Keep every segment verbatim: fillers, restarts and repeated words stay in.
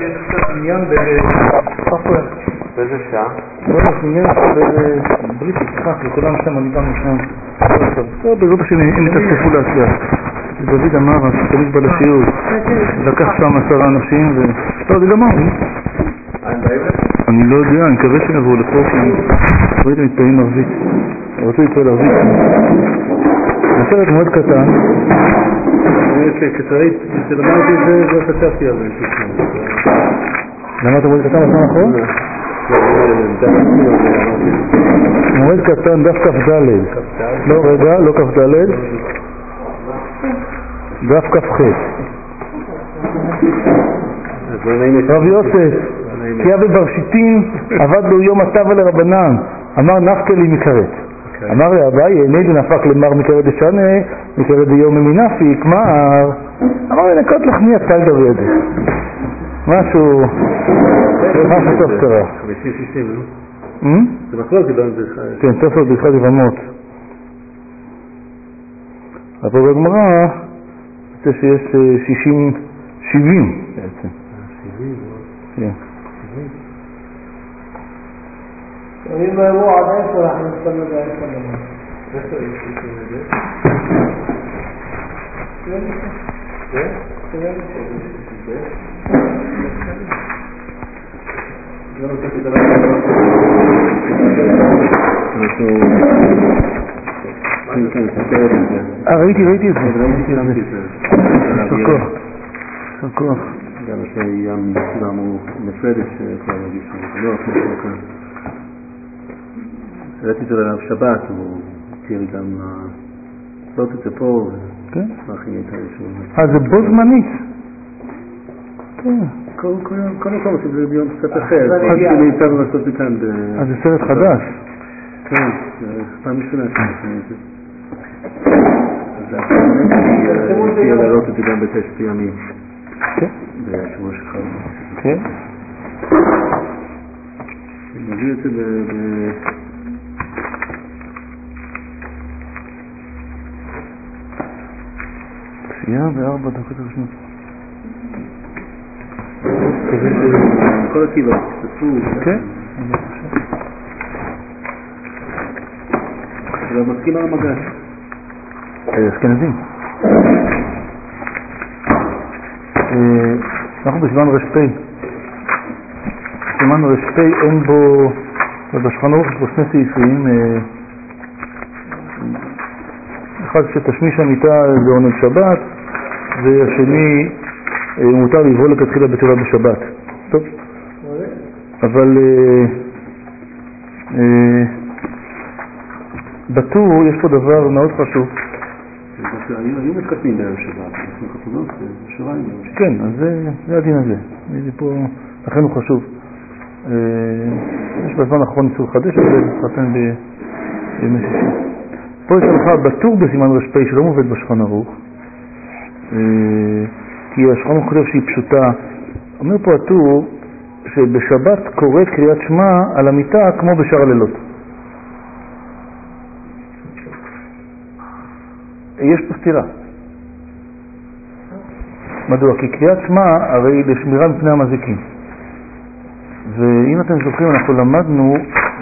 יש קצת עניין באיזה שעה? לא, יש עניין באיזה ברית יצחק וכולם שם, אני גם שם. בעזרת השם, אם תצטפו להצליח. דוד אמר, שתמיד בא לשיעור, לקח שם עשרה אנשים ו... לא, זה גמר. אני לא יודע, אני מקווה שיבואו לפה, כי ראיתם מתפעמים ערבית. רצו להתפעל ערבית. בסרט מאוד קטן, כשראית, כשלמדתי את זה, לא חשבתי על זה. למדת מאוד קטן, מה נכון? מאוד קטן, דף כף ד'. לא, רגע, לא כף ד'. דף כף ח'. רב יוסף, כי אבי ברשיתים עבד לו יום הטבע לרבנן, אמר נפקלי מקרת. אמר לאביי, עיני דנפק למר מקרת דשנה, מקרת דיום מנפיק, מר. אמר לי, נקות לך מי הצל דוד. משהו, משהו טוב קרה. חמישים שישים, לא? זה מחלוק גדול בזכה. כן, תופר בזכה לבמות. אבל בגמרא, זה שיש שישים, שבעים בעצם. שבעים? כן. אם הוא עד איפה אנחנו נצטלנו באיפה למה? איפה יש שישים את זה? כן? כן? לא נותן את אה, ראיתי, ראיתי את זה. יישר כוח. יישר כוח. גם שים גם הוא נפרדת שכבר מגיש לא אחרי כאן. ראיתי את זה לרב שבת, הוא הכיר גם לעשות את זה פה. כן? שמח אם הייתה איזשהו... אה, זה בו זמנית. כן. קודם כל שזה ביום קצת אחר. עד שניתנו לעשות זה כאן. אז זה סרט חדש. כן, זה פעם משונה שעשינו את זה. אז תהיה להראות את זה גם בתשע ימים. כן. בשבוע שלך. כן. אני מביא את זה ב... שנייה וארבע דקות ראשונות. כל הקהילות השתתפו. כן. זה מסכים על המגש. אשכנזים. אנחנו בזמן רשפי. בזמן רשפי אין בו, בשולחן ערוך יש בו שני סעיפים. אחד שתשמיש המיטה זה עונג שבת, והשני מותר לבוא לכתחילה בתורה בשבת. טוב. אבל בטור יש פה דבר מאוד חשוב. היו מתקטנים בערב שבת, אנחנו חתונות בשבועיים. כן, אז זה הדין הזה. זה פה, לכן הוא חשוב. יש בזמן האחרון ניסור חדש, אבל זה חתן בימי שישי. פה יש הלכה בטור בסימן רשפי שלא מובד בשולחן ערוך, כי השולחן ערוך חושב שהיא פשוטה. אומר פה הטור שבשבת קורא קריאת שמע על המיטה כמו בשאר הלילות. יש פה סתירה. מדוע? כי קריאת שמע הרי לשמירה מפני המזיקים. ואם אתם זוכרים, אנחנו למדנו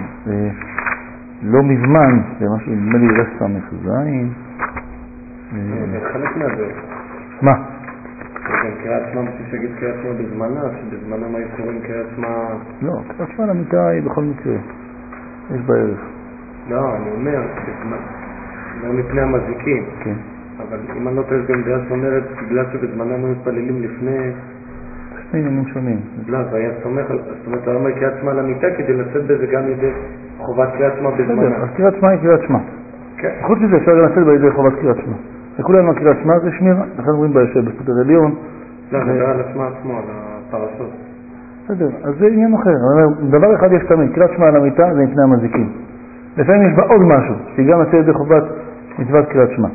לא מזמן, זה משהו, נדמה לי רס סמך זין. זה חלק מהזה. מה? גם קריאת שמע, בשביל שיגיד קריאת שמע בזמנה, שבזמנם היו קוראים קריאת שמע... לא, קריאת שמע למיטה היא בכל מקרה. יש בערך. לא, אני אומר, לא מפני המזיקים. כן. אבל אם אני לא טועה גם דעה שאומרת, בגלל שבזמננו מתפללים לפני... שני עניינים שונים. לא, זה היה סומך, זאת אומרת, לא אומר קריאת שמע למיטה כדי לצאת בזה גם ידי חובת קריאת שמע בזמנה. אז קריאת שמע היא קריאת שמע. כן. חוץ מזה אפשר גם לצאת בידי חובת קריאת שמע. לכולנו קריאת שמע זה שמירה, לכן אומרים ביושב בספר עליון. לא, אני מדבר על השמע עצמו, על הפרשות. בסדר, אז זה עניין אחר. דבר אחד יש תמיד, קריאת שמע על המיטה זה מפני המזיקים. לפעמים יש בה עוד משהו, שהיא גם לצאת בידי חובת מצוות קריאת שמע.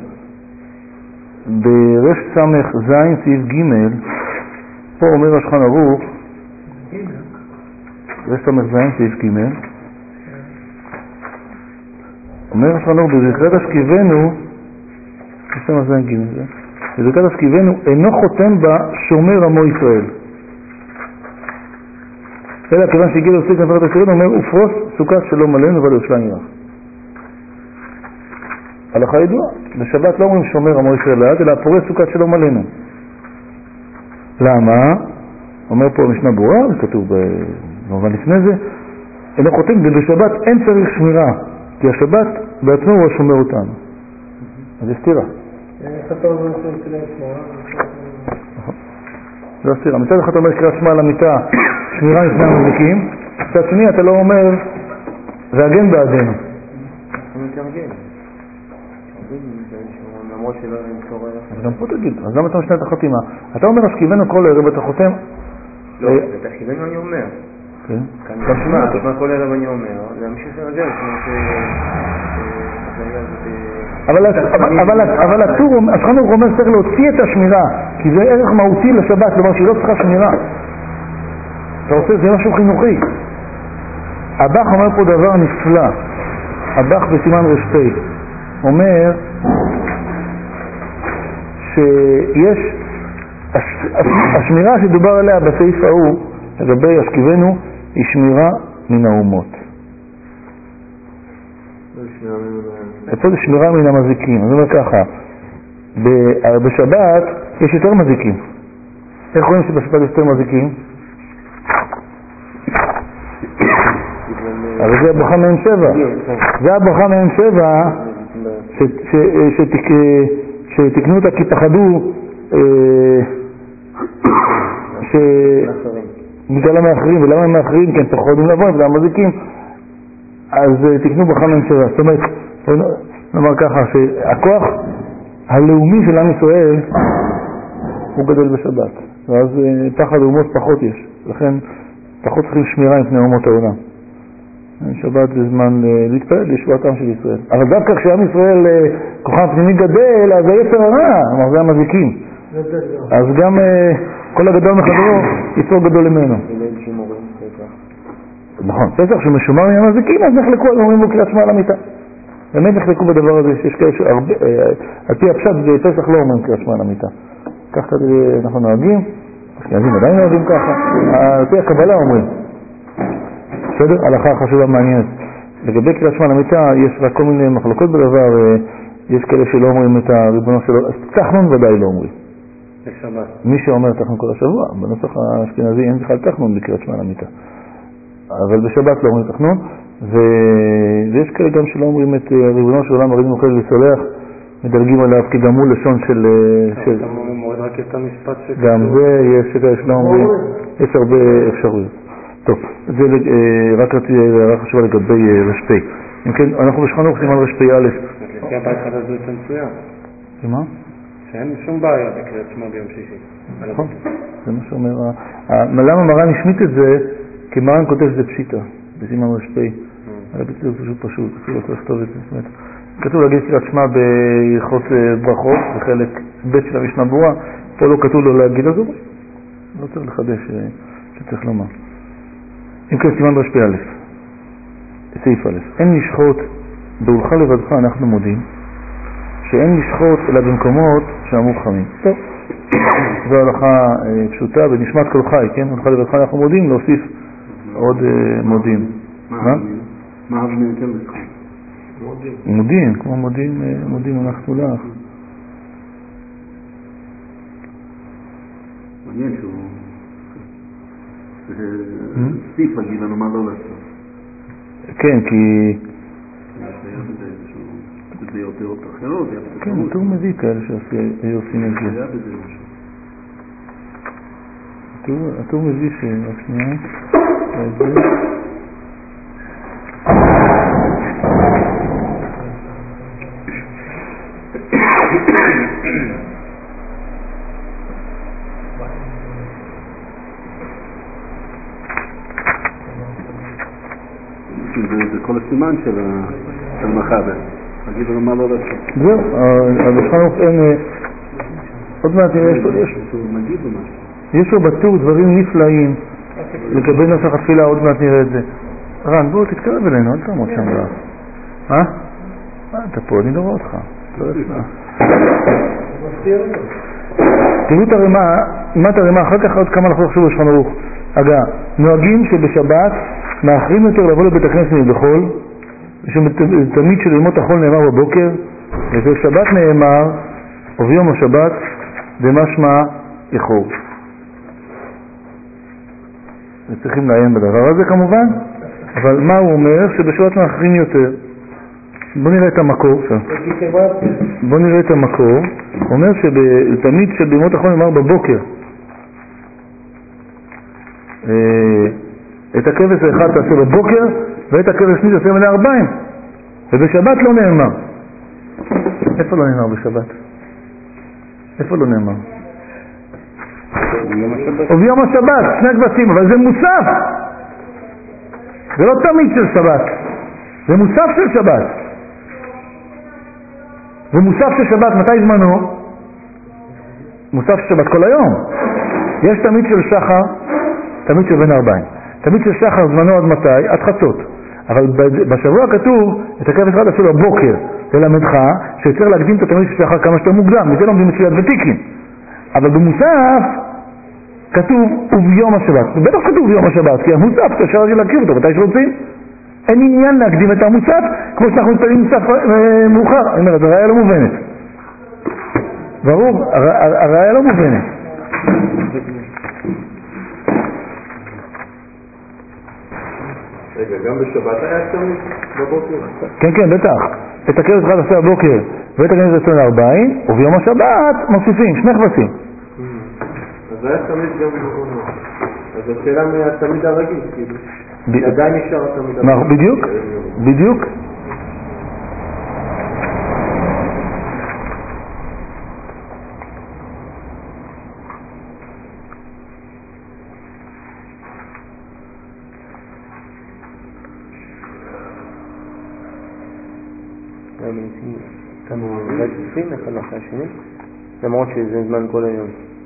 ברש סמך זין סעיף ג' פה אומר השולחן ערוך רש סמך זין סעיף ג' אומר השולחן ערוך בזכרת השכיבנו רש סמך זין ג' בזכרת השכיבנו אינו חותם בה שומר עמו ישראל. אלא כיוון שהגיע להוסיף נפרת הסרט, הוא אומר, ופרוס סוכת שלום עלינו ועל ירושלים ירח. הלכה ידועה, בשבת לא אומרים שומר עמו ישראל לעד, אלא פורס סוכת שלום עלינו. למה? אומר פה משנה ברורה, וכתוב במובן לפני זה, אלא חותם, ובשבת אין צריך שמירה, כי השבת בעצמו הוא השומר אותנו. אז זה סתירה. איך אתה אומר שזה שמורה? זה הסתירה. מצד אחד אתה אומר קריאת שמע על המיטה, שמירה לפני המזיקים, מצד שני אתה לא אומר, זה הגן בעדנו. אז גם פה תגיד, אז למה אתה משנה את החתימה? אתה אומר, השכיבנו כל ערב, אתה חותם? לא, את השכיבנו אני אומר. כן. כאן נשמע, נשמע כל ערב אני אומר, להמשיך לרגל, אבל הטור, השכיבנו אומר, צריך להוציא את השמירה, כי זה ערך מהותי לשבת, כלומר שהיא לא צריכה שמירה. אתה רוצה, זה משהו חינוכי. הבח אומר פה דבר נפלא, הבח בסימן רשפי, אומר שיש השמירה שדובר עליה בסעיף ההוא לגבי השכיבנו היא שמירה מן האומות. פה זה שמירה מן המזיקים. זאת אומרת ככה, בשבת יש יותר מזיקים. איך רואים שבשבת יש יותר מזיקים? אבל זה הברכה מעין שבע. זה הברכה מעין שבע שתקנו אותה כי פחדו שבגלל המאחרים, ולמה הם מאחרים? כי הם פחודים לבוא, ולמה מזיקים, אז תקנו ברכה מעין שבע. זאת אומרת, נאמר ככה, שהכוח הלאומי של עם ישראל הוא גדל בשבת, ואז פחד אומות פחות יש, לכן פחות צריכים שמירה מפני אומות העולם. שבת זה זמן להתפעל לישועתם של ישראל. אבל דווקא כשעם ישראל כוחם פנימי גדל, אז זה יצר הרע, אמר זה המזיקים. אז גם כל הגדול מחברו יצור גדול ממנו. נכון, פסח שמשומר מהמזיקים, אז נחלקו, אומרים בו קריאת שמע על המיטה. באמת נחלקו בדבר הזה, שיש כאלה שהרבה, על פי הפשט בפסח לא אומרים קריאת שמע על המיטה. כך אנחנו נוהגים, אשכנזים עדיין נוהגים ככה, על פי הקבלה אומרים. בסדר? הלכה חשובה מעניינת. לגבי קריאת שמע על המיטה, יש רק כל מיני מחלוקות בדבר, יש כאלה שלא אומרים את הריבונו שלו, אז תחנון ודאי לא אומרים. בשבת. מי שאומר תחנון כל השבוע, בנוסח האשכנזי אין בכלל תחנון בקריאת שמע על המיטה. אבל בשבת לא אומרים תחנון, ויש כאלה גם שלא אומרים את הריבונו של עולם, הריבונו מוכר וסולח, מדלגים עליו כי גם הוא לשון של... אתה מוריד רק את המשפט שכתוב. גם זה, יש כאלה שלא אומרים, יש הרבה אפשרויות. טוב, זה רק הערה חשובה לגבי רשפי. אם כן, אנחנו בשחנוך סימן רשפי א'. לפי הבית חדש זה יוצא מצוין. שמה? שאין שום בעיה בקריאת שמע ביום שישי. נכון, זה מה שאומר. למה מרן השמיט את זה? כי מרן כותב שזה פשיטה, בסימן רשפי. על הביטוי פשוט פשוט, אפילו לא צריך לכתוב את זה. כתוב להגיד קריאת שמע בהלכות ברכות, בחלק ב' של המשנה ברורה. פה לא כתוב לו להגיד, אז הוא לא צריך לחדש שצריך לומר. אם כן, סימן רשפי א', סעיף א', אין לשחוט בהולכה לבדך, אנחנו מודים שאין לשחוט אלא במקומות שאמרו חכמים. טוב, זו הלכה פשוטה בנשמת כל חי, כן? הולכה לבדך אנחנו מודים, להוסיף עוד מודים. מה? מה אבני יותר לשחוט? מודים, כמו מודים, מודים אנחנו לך. מעניין שהוא סטיף להגיד לנו מה לא לעשות. כן, כי... זה יותר אותה אחרות. כן, הוא מביא כאלה שעושים את זה. הטור מביא ש... רק שנייה. את זה. זה כל הסימן של מחבר. תגיד לנו מה לא לעשות. זהו, אבל בחנוך אין... עוד מעט יש לו בטור דברים נפלאים לגבי נוסח התפילה, עוד מעט נראה את זה. רן, בואו תתקרב אלינו, אל תעמוד שם רע. מה? מה אתה פה? אני לא רואה אותך. לא יצא. תראו את הרימה, מה את הרימה? אחר כך עוד כמה אנחנו לחשוב בשולחן ערוך. אגב, נוהגים שבשבת מאחרים יותר לבוא לבית הכנסת מבחול, ושתמיד של ימות החול נאמר בבוקר, ובשבת נאמר, וביום השבת, דמשמע איחור. וצריכים לעיין בדבר הזה כמובן, אבל מה הוא אומר? שבשבת מאחרים יותר. בוא נראה את המקור. בוא נראה את המקור. הוא אומר שתמיד של ימות החול נאמר בבוקר. את הכבש האחד תעשה בבוקר, ואת הכבש השני תעשה מלא ארבעים. ובשבת לא נאמר. איפה לא נאמר בשבת? איפה לא נאמר? וביום השבת, שני כבשים, אבל זה מוסף. זה לא תמיד של שבת. זה מוסף של שבת. זה מוסף של שבת, מתי זמנו? מוסף של שבת כל היום. יש תמיד של שחר, תמיד של בין ארבעים. תמיד של שחר זמנו עד מתי? עד חצות. אבל בשבוע כתוב את הכבש אחד עשו בבוקר. ללמדך שצריך להקדים את התמיד של שחר כמה שאתה מוקדם. מזה לומדים מצויית ותיקים. אבל במוסף כתוב וביום השבת. בטח כתוב ביום השבת, כי המוסף אפשר להקריב אותו מתי שרוצים. אין עניין להקדים את המוסף כמו שאנחנו מתפללים מוסף מאוחר. אני אומר, הראיה לא מובנת. ברור, הראיה לא מובנת. רגע, גם בשבת היה תמיד בבוקר? כן, כן, בטח. את הכבש אחד עשה בבוקר ואת הכבש עשרים וארבעים, וביום השבת מוסיפים, שני כבשים. אז היה תמיד גם בבוקר. אז השאלה מהתמיד הרגיל, כאילו. עדיין נשאר התמיד הרגיל. בדיוק, בדיוק. אתנו בית עשרים, אחד אחרי השני, למרות שזה זמן כל היום.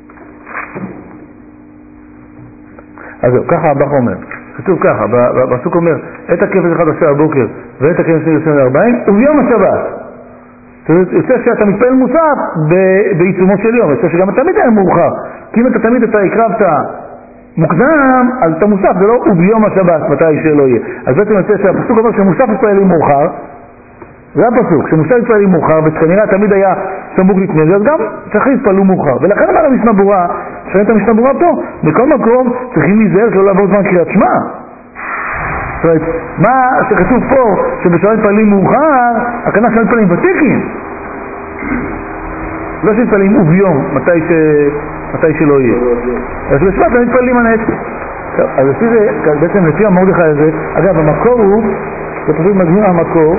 אז ככה הבח אומר, כתוב ככה, בפסוק אומר, את הכבש אחד עשה הבוקר ואת הכבש השני עשרים וארבעים, וביום השבת. יוצא שאתה מתפעל מוסף בעיצומו של יום, יוצא שגם תמיד היה מאוחר, כי אם אתה תמיד אתה הקרבת מוקדם, אז אתה מוסף, זה לא וביום השבת, מתי שלא יהיה. אז בעצם יוצא שהפסוק אומר שמוסף ישראלי מאוחר, זה הפסוק, שמוסף ישראלי מאוחר, וכנראה תמיד היה סמוך לפני זה, אז גם צריך להתפעלו מאוחר. ולכן אמר המשנה ברורה, שואל את המשנה ברורה פה, בכל מקום צריכים להיזהר שלא לעבור זמן קריאת שמע. זאת אומרת, מה שכתוב פה, שבשעה מתפעלים מאוחר, הכוונה של מתפעלים ותיקים. לא שמתפעלים וביום, מתי, ש... מתי שלא יהיה. אז בשבת הם מתפעלים הנץ. טוב, אז לפי זה, בעצם לפי המרדכי הזה, אגב, המקור הוא, זה פשוט מדהים המקור,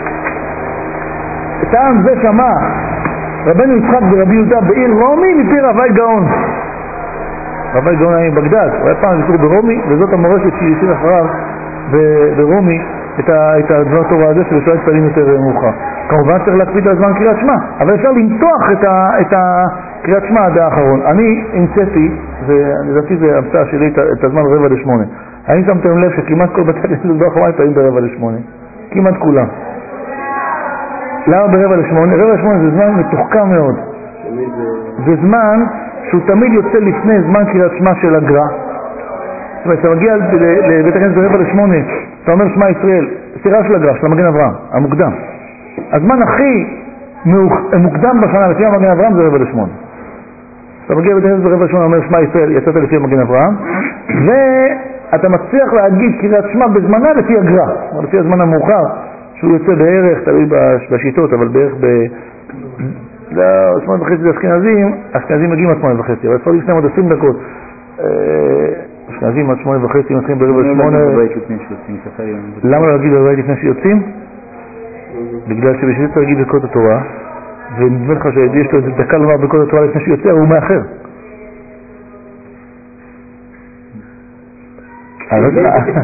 טעם זה שמע רבנו יצחק ורבי יהודה בעיר רומי מפי רבי גאון. רבי גאון היה בגדד, הוא היה פעם ביקור ברומי, וזאת המורשת שהשאיר אחריו ברומי את הדבר תורה הזה שבשעה התפעלים יותר מאוחר. כמובן צריך להקפיד על זמן קריאת שמע, אבל אפשר למתוח את הקריאת שמע עד האחרון. אני המצאתי, ולדעתי זה המצאה שלי, את הזמן רבע לשמונה. אני שמתם לב שכמעט כל בתי הכנסת באחרונה התפעלים ברבע לשמונה, כמעט כולם. למה ברבע לשמונה? רבע לשמונה זה זמן מתוחכם מאוד. זה זמן שהוא תמיד יוצא לפני זמן קריאת שמע של הגר"א. זאת אומרת, אתה מגיע לבית הכנסת ברבע לשמונה, אתה אומר שמע ישראל, סירה של הגר"א, של המגן אברהם, המוקדם. הזמן הכי מוקדם בשנה לפי המגן אברהם זה רבע לשמונה. אתה מגיע לבית הכנסת ברבע לשמונה, אומר שמע ישראל, יצאת לפי המגן אברהם, ואתה מצליח להגיד קריאת שמע בזמנה לפי הגר"א, או לפי הזמן המאוחר. שהוא יוצא בערך, תלוי בשיטות, אבל בערך ב... לא, שמונה וחצי זה אשכנזים, אשכנזים מגיעים עד שמונה וחצי, אבל ספרדים שלהם עוד עשרים דקות. אשכנזים עד שמונה וחצי, מתחילים ברבע שמונה... למה לא להגיד בבית לפני שיוצאים? בגלל שבשביל צריך להגיד ברכות התורה, ונדמה לך שיש לו איזה דקה לומר ברכות התורה לפני שיוצא, הוא מאחר. אני לא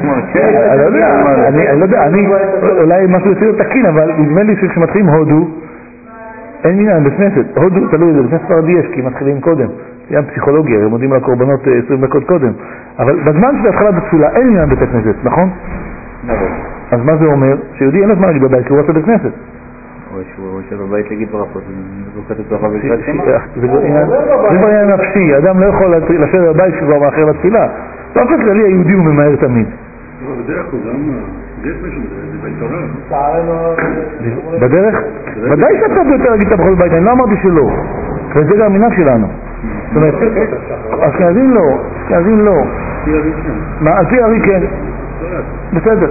יודע, אני אולי משהו יותר תקין, אבל נדמה לי שכשמתחילים הודו, אין עניין בכנסת. הודו, תלוי, זה בכנסת ספרדי יש, כי מתחילים קודם. זה היה פסיכולוגיה, הם מודים על הקורבנות עשרים דקות קודם. אבל בזמן של התחלת התפילה אין עניין בית הכנסת, נכון? אז מה זה אומר? שיהודי אין לו זמן להגיד בבית, כי הוא רוצה בית כנסת. או שהוא בבית להגיד ברכות, זה זוכת את ברכה בקריאת שמע. זה כבר עניין נפשי, אדם לא יכול לשבת בבית שכבר מאחר לתפילה. באופן כללי היהודי הוא ממהר תמיד. לא, בדרך הוא גם... יש משהו, זה בעיתורה. בדרך? ודאי שאתה יותר להגיד את הברכות בבית, אני לא אמרתי שלא. וזה גם המנהג שלנו. זאת אומרת, אשכנזים לא, אשכנזים לא. על פי ארי כן. בסדר.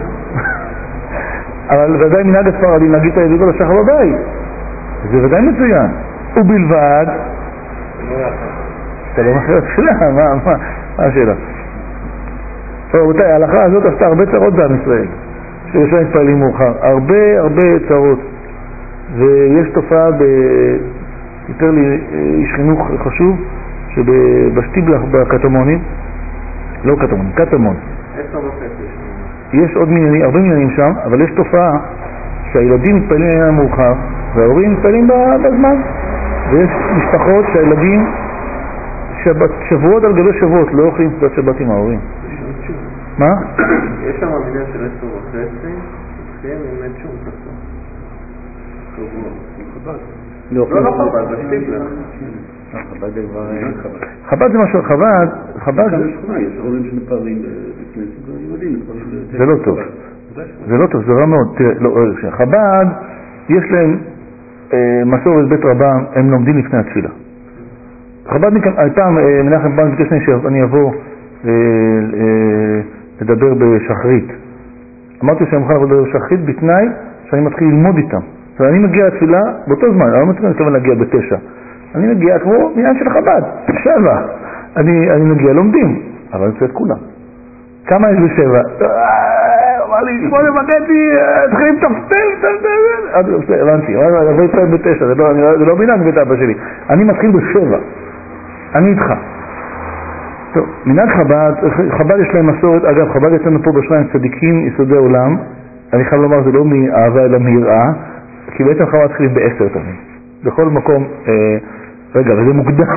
אבל ודאי מנהג הספרדים להגיד את הידידות השחר בבית. זה ודאי מצוין. ובלבד... אתה לא מכיר את השאלה, מה השאלה? רבותיי, ההלכה הזאת עשתה הרבה צרות בעם ישראל. שירושלים מתפללים מאוחר. הרבה הרבה צרות. ויש תופעה ב... יותר לי איש חינוך חשוב, שבשטיבלח בקטמונים, לא קטמון, קטמון. יש עוד מניינים, הרבה מניינים שם, אבל יש תופעה שהילדים מתפללים עניין מאוחר, וההורים מתפללים בזמן. ויש משפחות שהילדים שבת, שבועות על גבי שבועות לא אוכלים סעודת שבת עם ההורים. מה? יש שם מניין של עשר וחצי, צריכים עם את שום תפור. לא, לא חב"ד, זה שטיבלח. חב"ד זה משהו, חב"ד, חב"ד זה... יש הורים שמתפללים לפני סוגר יהודים. זה לא טוב. זה לא טוב, זה רע מאוד. חב"ד, יש להם מסורת בית רבם, הם לומדים לפני התפילה. חב"דניק, פעם מנחם בן ביקש שאני אבוא לדבר בשחרית. אמרתי שאני מוכן לדבר בשחרית בתנאי שאני מתחיל ללמוד איתם. ואני מגיע לתפילה באותו זמן, אני לא מתכוון להגיע בתשע. אני מגיע כמו מניין של חב"ד, שבע. אני, אני מגיע לומדים, אבל אני רוצה את כולם. כמה יש בשבע? אמר לי, שמונה וחצי, התחילים תפתל, תפתל, תפתל. הבנתי, אבל אני אבוא בתשע, זה לא מנהג בית אבא שלי. אני מתחיל בשבע. אני איתך. טוב, מנהג חב"ד, חב"ד יש להם מסורת, אגב, חב"ד יצאנו פה בשניים צדיקים, יסודי עולם. אני חייב לומר, זה לא מאהבה אלא מיראה, כי בעצם חב"ד מתחילים בעשר תמיד. בכל מקום, אה, רגע, וזה מוקדם.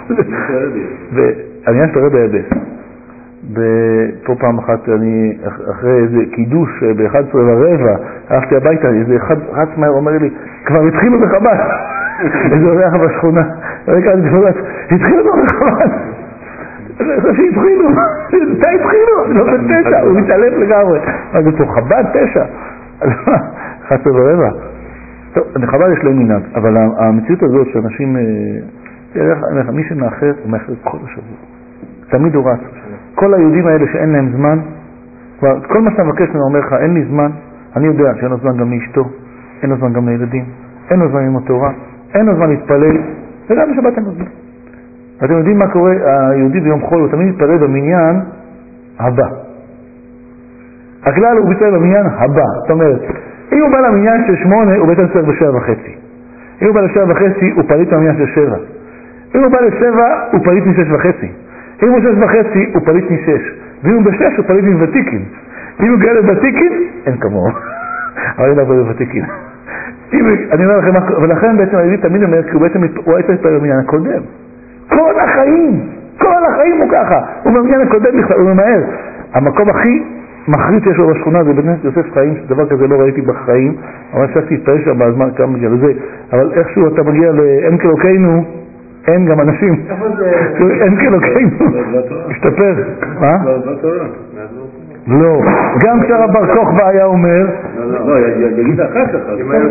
ואני אשת הרב היבס. פה פעם אחת, אני, אחרי איזה קידוש ב-אחת עשרה ורבע, הלכתי הביתה, איזה אחד רץ מהר אומר לי, כבר התחילו בחב"ד. איזה אורח בשכונה. רגע, אני חושבת, התחילו בחב"ד. אני חושב שהתחילו. אתה התחילו, לא בתשע, הוא מתעלף לגמרי. מה זה פה, חב"ד תשע? אחת עשרה ורבע. טוב, בחב"ד יש להם מנהג, אבל המציאות הזאת שאנשים, מי שמאחר, הוא מאחר את כל השבוע. תמיד הוא רץ. כל היהודים האלה שאין להם זמן, כל מה שאתה מבקש ממנו אומר לך, אין לי זמן, אני יודע שאין לו זמן גם לאשתו, אין לו זמן גם לילדים, אין לו זמן עם התורה, אין לו זמן להתפלל, וגם בשבת אין לו זמן. אתם יודעים מה קורה? היהודי ביום חול הוא תמיד מתפלל במניין הבא. הכלל הוא מתפלל במניין הבא. זאת אומרת, אם הוא בא למניין של שמונה, הוא בעצם צריך בשבע וחצי. אם הוא בא לשבע וחצי, הוא פליט במניין של שבע. אם הוא בא לשבע, הוא פליט משש וחצי. אם הוא שש וחצי, הוא פליט משש. ואם הוא בשש, הוא פליט מוותיקין. אם הוא גאה לוותיקין, אין כמוהו. אבל אין הרבה לוותיקין. אני אומר לכם, ולכן בעצם היהודי תמיד אומר, כי הוא בעצם הוא הייתה להתפלל במניין הקודם. כל החיים, כל החיים הוא ככה. הוא במניין הקודם, הוא ממהר. המקום הכי מחריץ שיש לו בשכונה זה בית כנסת יוסף חיים, שדבר כזה לא ראיתי בחיים, אבל הפסקתי להתפלל שם בזמן כמה מגיע לזה. אבל איכשהו אתה מגיע לאין כלוקנו, אין גם אנשים. אין כלוקנו. השתפר. מה? לא. גם כשהרב בר כוכבא היה אומר, לא, יגיד אחר כך,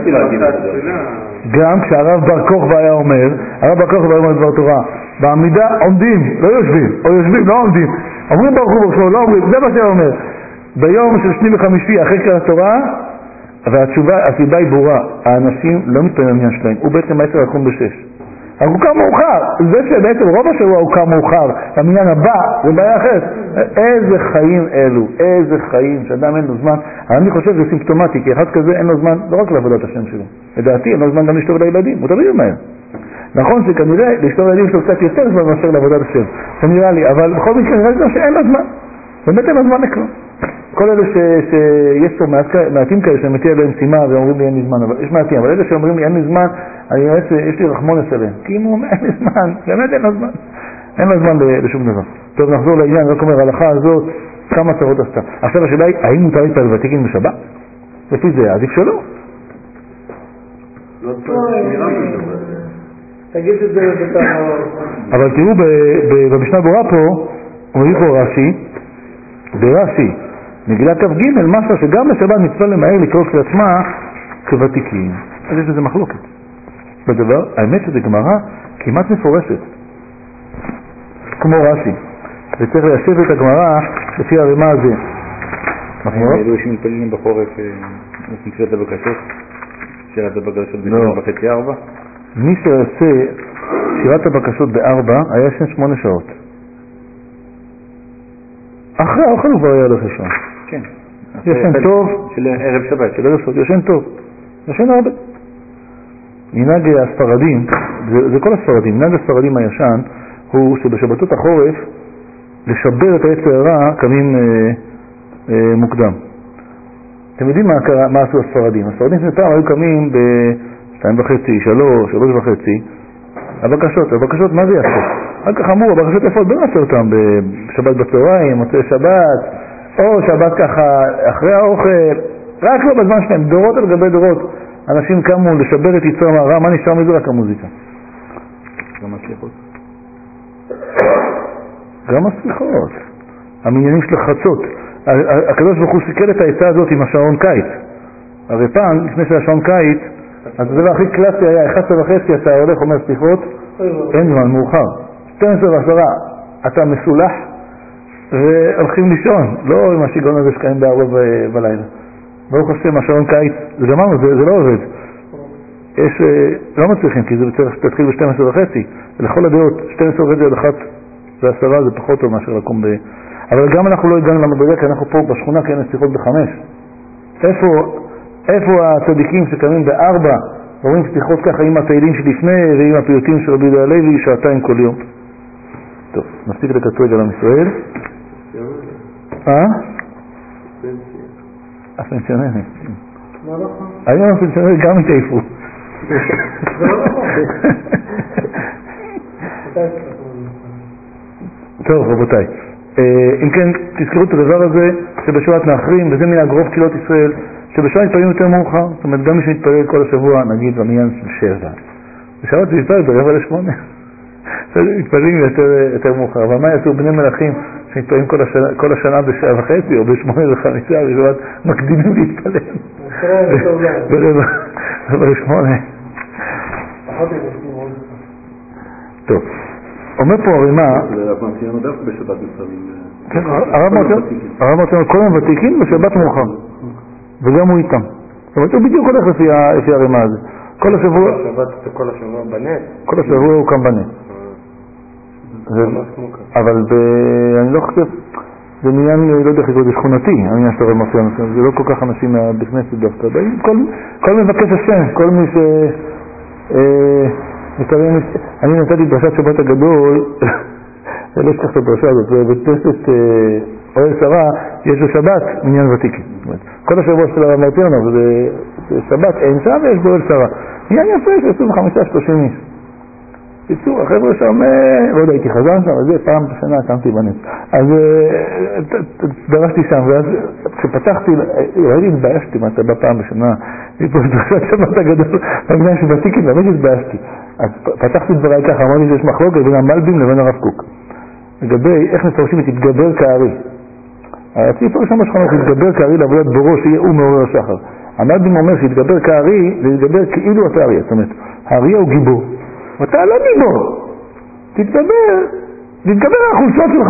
גם כשהרב בר כוכבא היה אומר, הרב בר כוכבא היה אומר דבר תורה, בעמידה עומדים, לא יושבים, או יושבים, לא עומדים. אומרים ברוך הוא ברוך הוא, לא אומרים, זה מה שהוא אומר. ביום של שני וחמישי אחרי קריאת התורה, והתשובה, הסיבה היא ברורה, האנשים לא מתפללים במניין שלהם, הוא בעצם העשר לקום בשש. אבל הוא קם מאוחר, זה שבעצם רוב השבוע הוא קם מאוחר, המניין הבא, זה בעיה אחרת. איזה חיים אלו, איזה חיים, שאדם אין לו זמן. אני חושב שזה סימפטומטי, כי אחד כזה אין לו זמן לא רק לעבודת השם שלו. לדעתי אין לו זמן גם לשתוב לילדים, הוא תמיד מהר. נכון שכנראה לשתוב לילדים שלו קצת יותר זמן מאשר לעבודת השם, זה נראה לי, אבל בכל מקרה נראה לי שאין לו זמן. באמת אין לו זמן לכלום. כל אלה שיש פה מעטים כאלה שמתיע להם סימה ואומרים לי אין לי זמן, אבל יש מעטים, אבל אלה שאומרים לי אין לי זמן, אני רואה שיש לי רחמונס עליהם, כי אם הוא אומר אין לי זמן, באמת אין לו זמן, אין לו זמן לשום דבר. טוב, נחזור לעניין, רק אומר, ההלכה הזאת, כמה צרות עשתה. עכשיו השאלה היא, האם מותר להתפלל ותיקין בשבת? לפי זה, עדיף שלא. תגיד את זה בתוך... אבל תראו, במשנה ברורה פה, אומר פה רש"י, ברש"י, מגילה כ"ג, משהו שגם בשבת מצווה למהר לקרוא לעצמה כוותיקים. אז יש לזה מחלוקת. בדבר, האמת שזה גמרא כמעט מפורשת. כמו רש"י. וצריך ליישב את הגמרא לפי הרמה הזה. מחמורות? אלו שמתפללים בחורף, עושים תפילת הבקשות? שירת הבקשות בשבע וחצי ארבע? מי שעושה שירת הבקשות בארבע היה ישן שמונה שעות. אחרי האוכל הוא כבר היה הולך לישון. כן. ישן טוב. של ערב שבת. של ערב שבת, ישן טוב. ישן הרבה. מנהג הספרדים, זה, זה כל הספרדים, מנהג הספרדים הישן הוא שבשבתות החורף לשבר את היצר הרע קמים אה, אה, מוקדם. אתם יודעים מה, מה עשו הספרדים? הספרדים של פעם היו קמים בשתיים וחצי, שלוש, שלוש וחצי. הבקשות, הבקשות מה זה יעשו? אחר כך אמרו, הבקשות יפות בוא נעשה אותם בשבת בצהריים, מוצאי שבת, או שבת ככה אחרי האוכל, רק לא בזמן שלהם, דורות על גבי דורות. אנשים קמו לשבר את יצר הרע, מה נשאר מזה? רק המוזיקה. גם הסליחות. גם הסליחות. המניינים של החצות. הקדוש ברוך הוא סיכל את העצה הזאת עם השעון קיץ. הרי פעם, לפני שהשעון קיץ, אז הדבר הכי קלאסי היה, אחת עשרה וחצי אתה הולך אומר סליחות, אין זמן, מאוחר. שתים עשרה ועשרה, אתה מסולח והולכים לישון, לא עם השיגעון הזה שקיים בארבע בלילה. ברוך השם, השעון קיץ, זה גמרנו, זה, זה לא עובד. יש, לא מצליחים, כי זה צריך שתתחיל ב-שתים עשרה וחצי, ולכל הדעות, שתים עשרה וחצי עד אחת ועשרה זה פחות טוב מאשר לקום ב... אבל גם אנחנו לא הגענו למדרגה, כי אנחנו פה בשכונה כאלה שיחות בחמש. איפה, איפה הצדיקים שקמים בארבע, רואים שיחות ככה עם התהילים שלפני, ועם הפיוטים של רבי יהודה הלוי, שעתיים כל יום. טוב, נפסיק לקצר רגע עם ישראל. אה? הפנסיונרים. היום הפנסיונרים גם התעיפו. טוב, רבותיי. אם כן, תזכרו את הדבר הזה שבשבת מאחרים, וזה מן הגרוב קהילות ישראל, שבשבת מתפללים יותר מאוחר. זאת אומרת, גם מי שמתפלל כל השבוע, נגיד במניין של שבע. בשבת זה מתפלל ברבע לשמונה. מתפללים יותר מאוחר. אבל מה יעשו בני מלכים שמתפללים כל השנה בשעה וחצי, או בשמונה וחמישה, בשבת מקדימים להתפלל. ברבע לשמונה. טוב. אומר פה הרימה... הרב מציאנו דווקא בשבת מצרים. כן, הרב מציאנו כל הם ותיקים בשבת מאוחר. וגם הוא איתם. זאת אומרת, הוא בדיוק הולך לפי הרימה הזה. כל השבוע... כל השבוע בנט? כל השבוע הוא קם בנט. אבל אני לא חושב... זה מעניין, לא יודע איך זה שכונתי, העניין של הרב מציאנו. זה לא כל כך אנשים מהבית כנסת דווקא. כל מבקש השם, כל מי ש... אני נתתי פרשת שבת הגדול, לא אשכח את הפרשה הזאת, בבית כנסת אוהל שרה יש בשבת מניין ותיקים. כל השבוע של הרב מציאנו זה שבת אין שם ויש בו אוהל שרה. מניין יפה של עשרים וחמש שלושים איש. קיצור, החבר'ה שם, לא יודע, הייתי חזן שם, אז זה פעם בשנה קמתי בנט. אז דרשתי שם, ואז כשפתחתי, ראיתי, התביישתי מה אתה בא פעם בשנה, לי פה דרשת שבת הגדול, במניין שבתיקים, באמת התביישתי. אז פתחתי דבריי ככה, אמרתי שיש מחלוקת בין המלבים לבין הרב קוק. לגבי איך מפרשים את התגבר כארי. הרצי פרשם בשכונות, התגבר כארי לעבודת בורו, שיהיה הוא מעורר השחר. המלבים אומר שהתגבר כארי, זה התגבר כאילו אתה אריה. זאת אומרת, האריה הוא גיבור. ואתה לא גיבור, תתגבר, תתגבר על החולשות שלך,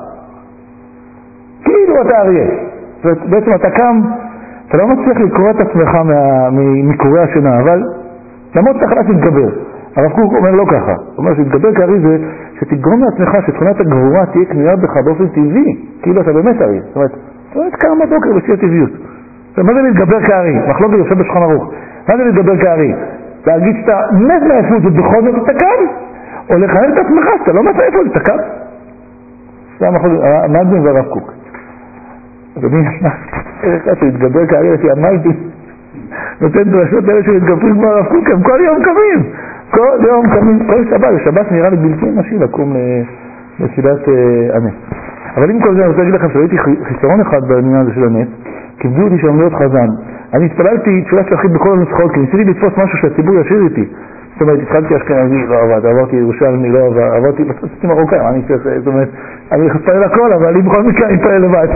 כאילו אתה אריה. בעצם אתה קם, אתה לא מצליח לקרוא את עצמך מקורי השינה, אבל למרות שאתה חלק תתגבר. הרב קוק אומר לא ככה, הוא אומר שתתגבר כארי זה שתגרום לעצמך שתכונת הגבורה תהיה קנויה בך באופן טבעי, כאילו אתה באמת אריה. זאת אומרת, אתה באמת קם בבוקר בשיא הטבעיות. מה זה להתגבר כארי? מחלוקת יושב בשולחן ערוך. מה זה להתגבר כארי? להגיד שאתה מת מעייפות ובכל זאת אתה קם, או לכהן את עצמך שאתה לא מת מעייפות, אתה קם. זה המלבים והרב קוק. אדוני, איך אתה להתגבר כארי לפי המלבים? נותן דרשות אלה שמתגברים כמו הרב קוק, הם כל יום קמים. כל יום קמים, כל שבת, ושבת נראה לי בלתי אנשי לקום לתפילת הנט. אבל עם כל זה אני רוצה להגיד לכם שראיתי חיסרון אחד בעניין הזה של הנט, כיבדו אותי שם להיות חזן. אני התפללתי תפילת שחית בכל הנצחאות, כי ניסיתי לתפוס משהו שהציבור ישיר איתי. זאת אומרת, התחלתי אשכנזי, לא עבד, עברתי ירושלמי, לא עבד, עברתי, עשיתי מרוקאי, אני צריך, זאת אומרת, אני חספר לכל, אבל אני בכל מקרה אני פעל לבד,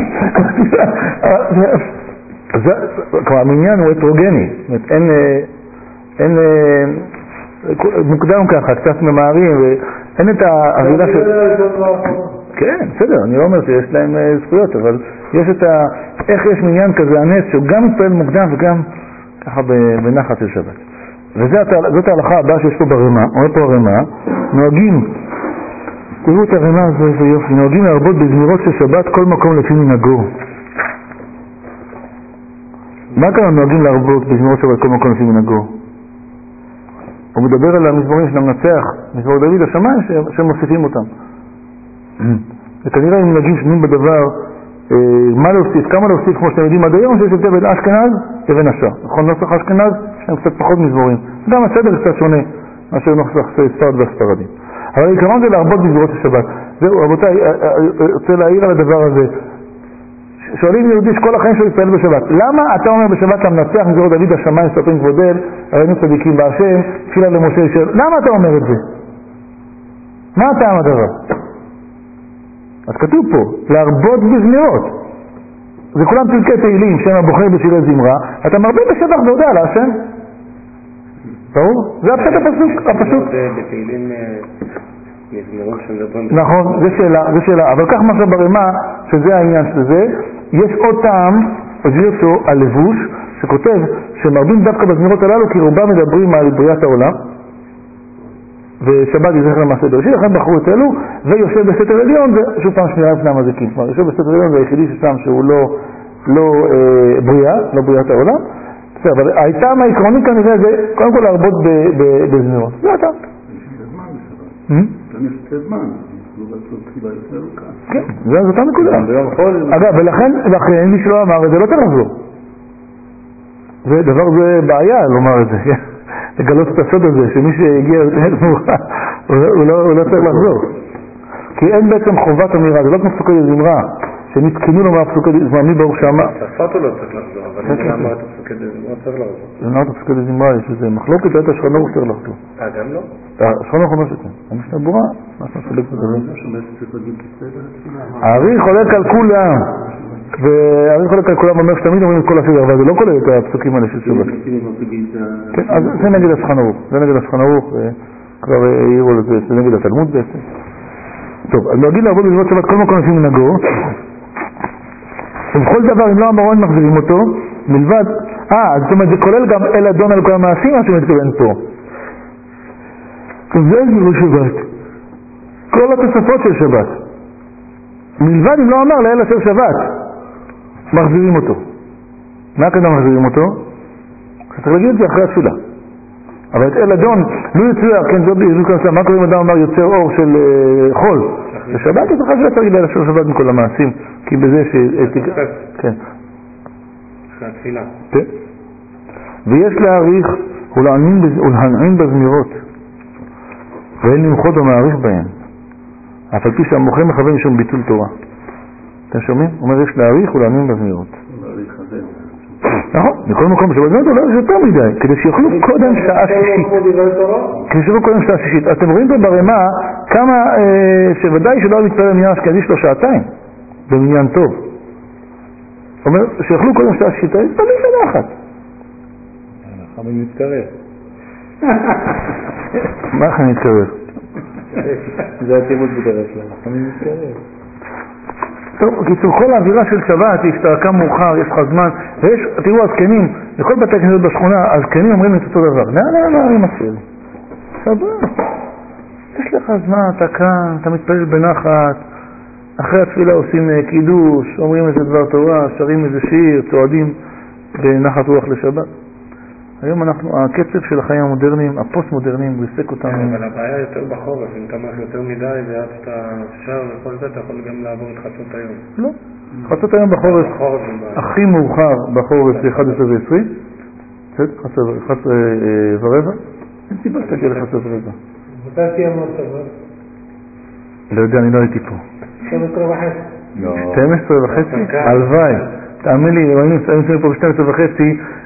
כלומר, המניין הוא הטרוגני, זאת אומרת, אין, אין, מוקדם ככה, קצת ממהרים, ואין את האווירה של... כן, בסדר, אני לא אומר שיש להם זכויות, אבל יש את ה... איך יש מניין כזה, הנס, שהוא גם מתפעל מוקדם וגם ככה בנחת של שבת. וזאת ההלכה הבאה שיש פה ברמה, אומר פה הרמה, נוהגים, תראו את הרמה הזו, זה יופי, נוהגים להרבות בזמירות של שבת כל מקום לפי מנהגו. מה כאן נוהגים להרבות בזמירות שבת כל מקום לפי מנהגו? הוא מדבר על המזמורים של המנצח, מזמור דוד השמיים, שמוסיפים אותם. וכנראה אם נגיד שנים בדבר, מה להוסיף, כמה להוסיף, כמו שאתם יודעים עד היום, שיש הבדל בין אשכנז לבין השאר. נכון, נוסח אשכנז, יש להם קצת פחות מזמורים. גם הסדר קצת שונה, מאשר נוסח ספרד והספרדים. אבל העיקרון זה להרבות בזמירות של שבת. זהו, רבותיי, רוצה להעיר על הדבר הזה. שואלים יהודי שכל החיים שלו יתפעל בשבת. למה אתה אומר בשבת למנצח מזמור דוד השמיים סופרים כבודל, ראינו צדיקים בהשם, תפילה למשה ישר. למה אתה אומר את זה? מה הטעם הדבר? אז כתוב פה, להרבות בזמירות. זה כולם פרקי תהילים, שם הבוחר בשירי זמרה, אתה מרבה בשבח והודיה על השם. ברור? זה הפשט הפסוק, הפסוק. בתהילים מזמירות שמדברים... נכון, זה שאלה, זה שאלה. אבל כך משהו ברמה, שזה העניין של זה, יש עוד טעם, הביא אותו על לבוש, שכותב שמרבים דווקא בזמירות הללו, כי רובם מדברים על בריאת העולם, ושבת יזכר למעשה בראשית, לכן בחרו את אלו, ויושב בסתר עליון, זה שוב פעם שמירה לפני המזיקים. כלומר, יושב בסתר עליון זה היחידי ששם שהוא לא, לא אה, בריאה, לא בריאת העולם. בסדר, אבל הטעם העקרוני כנראה זה, קודם כל להרבות בזמירות. זה הטעם. גם יש שתי זמן, אנחנו בעצם תחילה יותר ארוכה. כן, זה אותה נקודה. אגב, ולכן, לכן, מי שלא אמר את זה לא צריך לחזור. זה דבר, זה בעיה לומר את זה, כן? לגלות את הסוד הזה, שמי שהגיע הוא לא צריך לחזור. כי אין בעצם חובת אמירה, זה לא כמו פסוקי זמרה, שנתקנו לו מהפסוקי זמרה, מי ברוך שאמר. שפת הוא לא צריך לחזור, אבל אם אמרת פסוקי זמרה צריך לחזור. אמרת פסוקי זמרה, יש איזה מחלוקת, ואת השכנה הוא צריך לחזור. אה, גם לא? השכנה הוא אומר שכן. המשנה ברורה, מה שאתה חולק בזה. הארי חולק על כולם. והארי חולק על כולם אומר שתמיד אומרים את כל הסדר, אבל זה לא כולל את הפסוקים האלה של שבת. כן, אז זה נגד השכן ערוך, זה נגד השכן ערוך, כבר העירו לזה, זה נגד התלמוד בעצם. טוב, אז נגיד לעבוד בזמירות שבת כל מקום לפי מנהגו, ובכל דבר אם לא המרון מחזירים אותו, מלבד, אה, זאת אומרת זה כולל גם אל אדון על כל המעשים, מה שמתכוון פה. זה זמירות שבת, כל התוספות של שבת, מלבד אם לא אמר לאל אשר שבת, מחזירים אותו. מה כדי מחזירים אותו? צריך להגיד את זה אחרי התפילה. אבל את אל אדון, לא יצויר, כן, זו בדיוק כנסה, מה קוראים אדם אמר יוצר אור של חול? בשבת הוא צריך להגיד להגיד לאל אשר שבת מכל המעשים, כי בזה ש... כן. אחרי התפילה. כן. ויש להעריך ולהנעים בזמירות, ואין למחות ומעריך בהם. אף על פי שהמוכר מכוון משום ביטול תורה. אתם שומעים? הוא אומר יש להעריך ולהאמין בזמירות. נכון, מכל מקום שבזמירות הוא לא יש יותר מדי, כדי שיוכלו קודם שעה שישית. כדי שיוכלו קודם שעה שישית. אתם רואים פה ברמה כמה שוודאי שלא היה מתפלל במניין אשכנזי שלו שעתיים, במניין טוב. הוא אומר שיוכלו קודם שעה שישית, תתפלל שנה אחת. חמי מתקרב. מה איך אני מתקרב? זה הטיבות בדרך כלל, חמי מתקרב. טוב, קיצור, כל האווירה של שבת, השתרקה מאוחר, יש לך זמן, ויש, תראו, הזקנים, לכל בתי כנסת בשכונה, הזקנים אומרים את אותו דבר. לאן לאן להרים הצל? שבת. יש לך זמן, אתה כאן, אתה מתפלל בנחת, אחרי התפילה עושים קידוש, אומרים איזה דבר תורה, שרים איזה שיר, צועדים בנחת רוח לשבת. היום אנחנו, הקצב של החיים המודרניים, הפוסט-מודרניים, הוא עסק אותנו. אבל הבעיה יותר בחורף, אם אתה מח יותר מדי ועד שאתה שר וכל זה, אתה יכול גם לעבור את חצות היום. לא, חצות היום בחורף, הכי מאוחר בחורף זה אחת עשרה ועשרים, אחת עשרה ורבע, אין סיבה שתגיע ל-אחת עשרה ורבע. מתי סיימנו השבת? לא יודע, אני לא הייתי פה. שתים עשרה וחצי. שתים עשרה וחצי? הלוואי. תאמין לי, אם היינו נמצאים פה ב-שתים עשרה וחצי,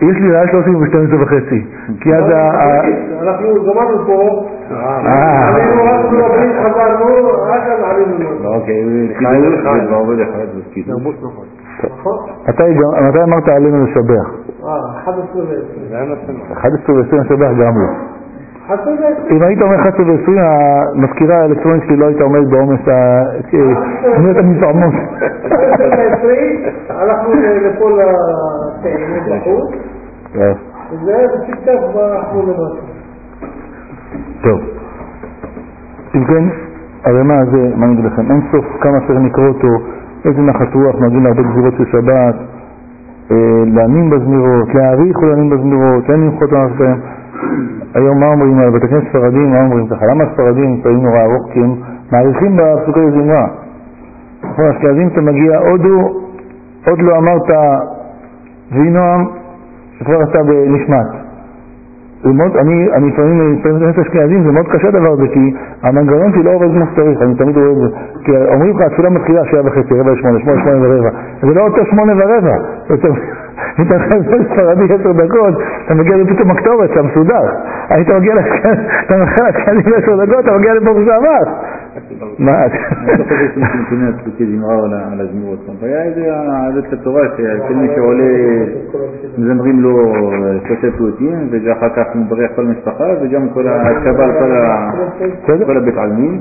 יש לי רעש להוסיף ב-שתים עשרה וחצי, כי אז ה... אנחנו גמרנו פה, אה. עלינו רק מדברים, חזרנו, רק אז עלינו לו. לא, אוקיי, קידוש ועובד אחד זה קידוש. נכון? מתי אמרת עלינו לשבח? אה, אחת עשרה ועשרים. אחת עשרה ועשרים לשבח גם לא. אחת עשרה ועשרים. אם היית אומר אחת עשרה ועשרים, המזכירה האלקטרונית שלי לא הייתה עומדת בעומס תמונות המפעמות. אחת עשרה ועשרים, הלכנו לפה לתאימים בחוץ, וזה בצפתף ואנחנו למטה. טוב. אם כן, הרי מה זה, מה נגיד לכם, אין סוף כמה צריך לקרוא אותו, איזה נחת רוח, מגיעים להרבה גזירות של שבת, להאמין בזמירות, להעריך ולהאמין בזמירות, אין למחות ענף בהם. היום מה אומרים על בתי כנסת ספרדים, מה אומרים ככה? למה הספרדים נמצאים נורא ארוך? כי הם מעריכים בפסוקי זמרה. נכון, אשכנזים אתה מגיע, הודו, עוד לא אמרת וינועם, שכבר אתה בנשמת. אני, אני לפעמים, לפעמים את אשכנזים, זה מאוד קשה דבר הזה, כי המנגנון שלי לא עובד כמו שצריך, אני תמיד רואה את זה. כי אומרים לך, התפילה מתחילה שעה וחצי, רבע לשמונה, שמונה, שמונה ורבע. זה לא אותו שמונה ורבע. אם אתה חייב ספרדי עשר דקות, אתה מגיע לפתאום הקטורת, אתה מסודר. היית מגיע לאשכנזים לעשר דקות, אתה מגיע לפה בשעבר. מה? אני לא חושב שנתוני הפסוקי זמרה על הזמירות. היה איזה עדת התורה שכל מי שעולה מזמרים לו שלושה פיוטים, ואחר כך מברך כל המשפחה, וגם כל הקבל, כל הבית עלמין.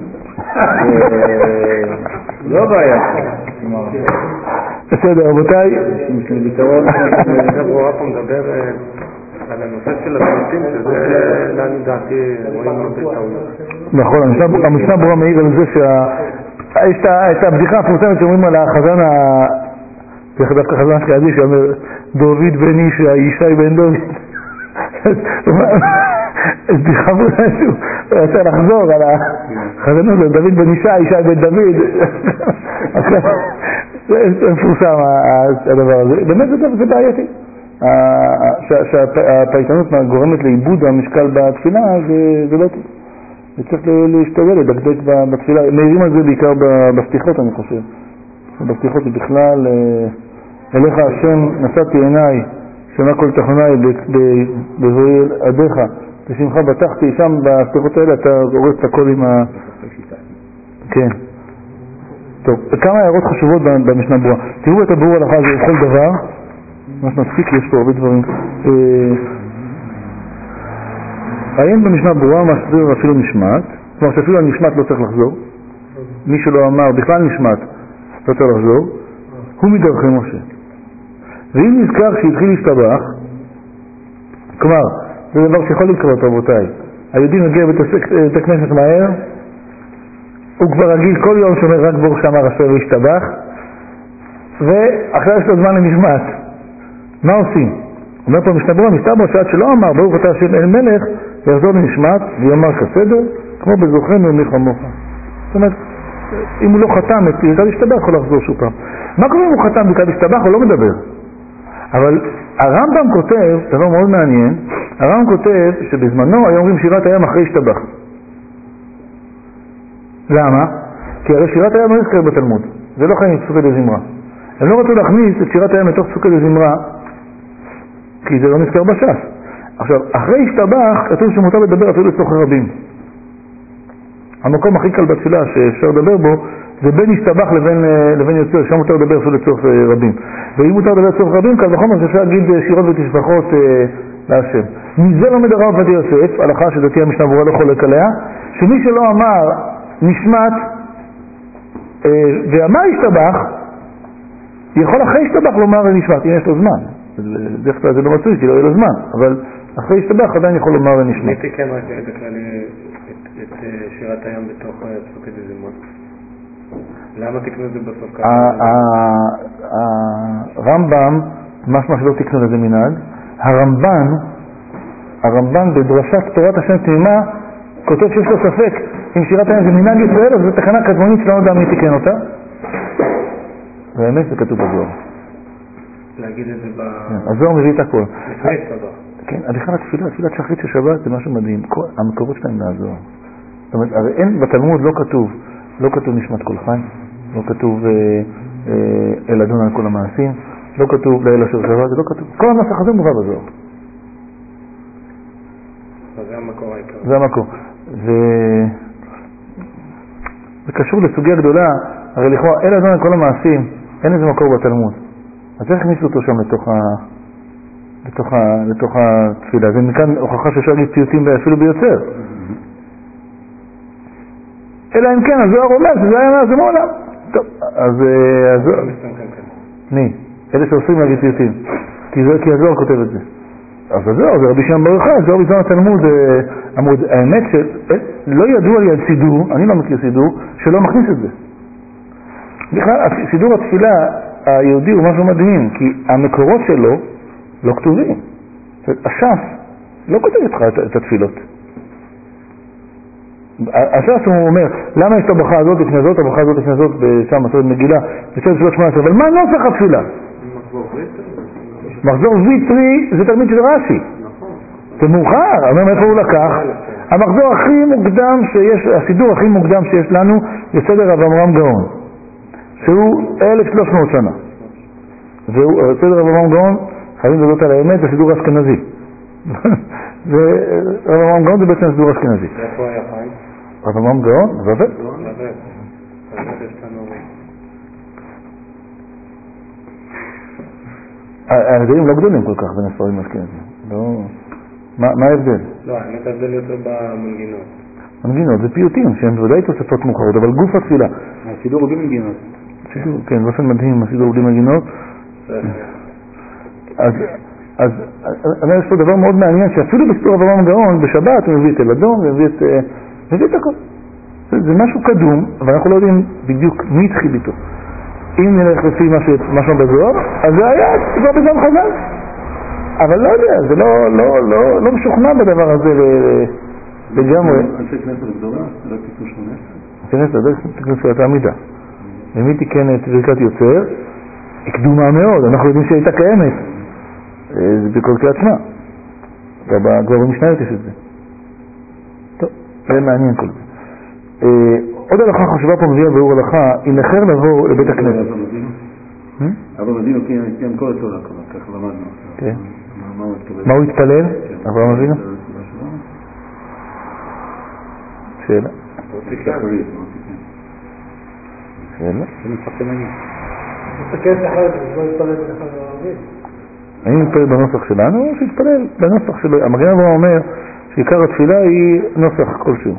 לא בעיה. בסדר, רבותיי. ברורה פה מדבר על הנושא של הסרטים, שזה לעני דעתי רואים הרבה טעויות. נכון, המשנה ברורה מעיר על זה שיש את הבדיחה המפורסמת שאומרים על החזן, זה דווקא חזן אשכנזי שאומר דוד בן אישה, ישי בן דוד. בדיחה מולה שהוא רוצה לחזור על החזן הזה, דוד בן אישה, ישי בן דוד. זה מפורסם הדבר הזה. באמת זה בעייתי. שהפייטנות גורמת לאיבוד המשקל בתפילה, זה לא טוב. צריך להשתדל, לדקדק בתפילה. מעירים על זה בעיקר בפתיחות, אני חושב. בפתיחות זה בכלל, אליך השם נשאתי עיניי, שמע כל תחנוני בבואי עדיך, בשמך בטחתי, שם בפתיחות האלה אתה הורס את הכל עם ה... כן. טוב, כמה הערות חשובות במשנה ברורה. תראו את הברור הלכה הזה בכל דבר. ממש מספיק, יש פה הרבה דברים. העין במשנה ברורה מסביר אפילו נשמעת, כלומר שאפילו הנשמעת לא צריך לחזור. מי שלא אמר בכלל נשמעת לא צריך לחזור, הוא מדרכי משה. ואם נזכר שהתחיל להשתבח, כלומר, זה דבר שיכול לקרות רבותיי. היהודי מגיע בית הכנסת מהר, הוא כבר רגיל כל יום שאומר רק ברוך שאמר השם והשתבח, ואחרי יש לו זמן לנשמעת. מה עושים? אומר פה משנה ברורה, מסתבר שעד שלא אמר ברוך אתה השם אל מלך, יחזור לנשמעת ויאמר כסדר, כמו בזוכרנו מלחמוך. זאת אומרת, אם הוא לא חתם את ברכת השתבח, יכול לחזור שוב פעם. מה קורה אם הוא חתם ברכת השתבח? הוא לא מדבר. אבל הרמב"ם כותב, דבר מאוד מעניין, הרמב"ם כותב שבזמנו היו אומרים שירת הים אחרי השתבח. למה? כי הרי שירת הים לא נזכר בתלמוד, זה לא חיים פסוקי דזמרה. הם לא רצו להכניס את שירת הים לתוך פסוקי דזמרה, כי זה לא נזכר בש"ס. עכשיו, אחרי השתבח, כתוב שמותר לדבר אפילו לצורכי רבים. המקום הכי קל בתפילה שאפשר לדבר בו, זה בין השתבח לבין, לבין יוצא, שם מותר לדבר אפילו לצורכי רבים. ואם מותר לדבר לצורכי רבים, קל וחומר שאפשר להגיד שירות ותשבחות אה, להשם. מזה לא מדבר הרב עובדיה יוסף, הלכה שדתי המשנה ברורה לא חולק עליה, שמי שלא אמר נשמת אה, ואמר השתבח, יכול אחרי השתבח לומר נשמת, אם יש לו זמן. דרך כלל זה לא מצוי, כי לא יהיה לו זמן, אבל אחרי השתבח עדיין יכול לומר נשמת. מי תיקן רק בכלל את שירת הים בתוך פסוקי דזמרה? למה תקנו את זה בסוף ככה? הרמב"ם, משמע שלא תקנו לזה מנהג, הרמב"ן, הרמב"ן בדרשת תורת השם תמימה, כותב שיש לו ספק אם שירת הים זה מנהג ישראל, אז זו תקנה קדמונית שלא יודע מי תיקן אותה. והאמת זה כתוב בזוהר. להגיד את זה ב... הזוהר מביא את הכל. לפני סבא. כן, בכלל התפילה, תפילת שחרית של שבת זה משהו מדהים. המקורות שלהם מהזוהר. זאת אומרת, הרי אין, בתלמוד לא כתוב, לא כתוב נשמת כל חי, לא כתוב אה, אה, אל אדון על כל המעשים, לא כתוב לילה של שבת, זה לא כתוב. כל הנוסח הזה מובא בזוהר. זה המקור העיקר. זה המקור. זה קשור לסוגיה גדולה, הרי לכאורה, אלה הזמן כל המעשים, אין איזה מקור בתלמוד. אז איך הכניסו אותו שם לתוך ה... לתוך, ה... לתוך התפילה? זה מכאן הוכחה שאפשר להגיד פיוטים אפילו ביותר. אלא אם כן, הזוהר אומר שזה היה מה, זה מעולם. טוב, אז... מי? אלה שעושים להגיד פיוטים. כי הזוהר כותב את זה. אז הזוהר, זה רבי שמעון בר יוחאי, הזוהר בזמן התלמוד, עמוד, האמת שלא ידוע לי על סידור, אני לא מכיר סידור, שלא מכניס את זה. בכלל, סידור התפילה היהודי הוא משהו מדהים, כי המקורות שלו לא כתובים. הש"ס לא כותב איתך את התפילות. הש"ס הוא אומר, למה יש את הברכה הזאת לפני זאת, הברכה הזאת לפני זאת, שם מסורת מגילה, בסדר תפילות שמונה עשרה, אבל מה נוסח התפילה? מחזור ויטרי זה תלמיד של רש"י. זה מאוחר, אומר מאיפה הוא לקח. המחזור הכי מוקדם שיש, הסידור הכי מוקדם שיש לנו, זה סדר רב אברהם גאון, שהוא אלף ושלוש מאות שנה. וסדר רב אברהם גאון, חייבים לדעת על האמת, זה סידור אשכנזי. ורב אברהם גאון זה בעצם סידור אשכנזי. איפה היה חיים? רב אברהם גאון, בבל. ההבדלים לא גדולים כל כך בין הספרים האשכנזיים. מה ההבדל? לא, האמת ההבדל יותר במנגינות. מנגינות זה פיוטים שהם ודאי תוספות מאוחרות, אבל גוף התפילה. הסידור הוא בלי מנגינות. כן, באופן מדהים, הסידור בלי מנגינות. אז יש פה דבר מאוד מעניין, שאפילו בסידור אברהם גאון, בשבת הוא מביא את אלדון, הוא מביא את הכל. זה משהו קדום, אבל אנחנו לא יודעים בדיוק מי התחיל איתו. אם נלך לפי משהו בזוהר, אז זה היה כבר בזמן חז"ל. אבל לא יודע, זה לא משוכנע בדבר הזה לגמרי. אנשי כנסת הגדולה, לא תקנו שמונה עשרה? כנסת, לא תקנו ספירת העמידה. ומי תיקן את ברכת יוצר? היא קדומה מאוד, אנחנו יודעים שהיא הייתה קיימת. זה בכל קריאת שמע. כבר במשניות יש את זה. טוב, זה מעניין כל זה. עוד הלכה חשובה פה מביאה באור הלכה, אם נחר לבוא לבית הכנסת. אברהם אבינו קיים כל התורה, ככה למדנו. כן. מה הוא התפלל? אברהם אבינו? שאלה. שאלה? תסתכל אחד, לא יתפלל בלכה לערבית. האם מתפלל בנוסח שלנו או שיתפלל בנוסח שלו? המגן אברהם אומר שעיקר התפילה היא נוסח כלשהו.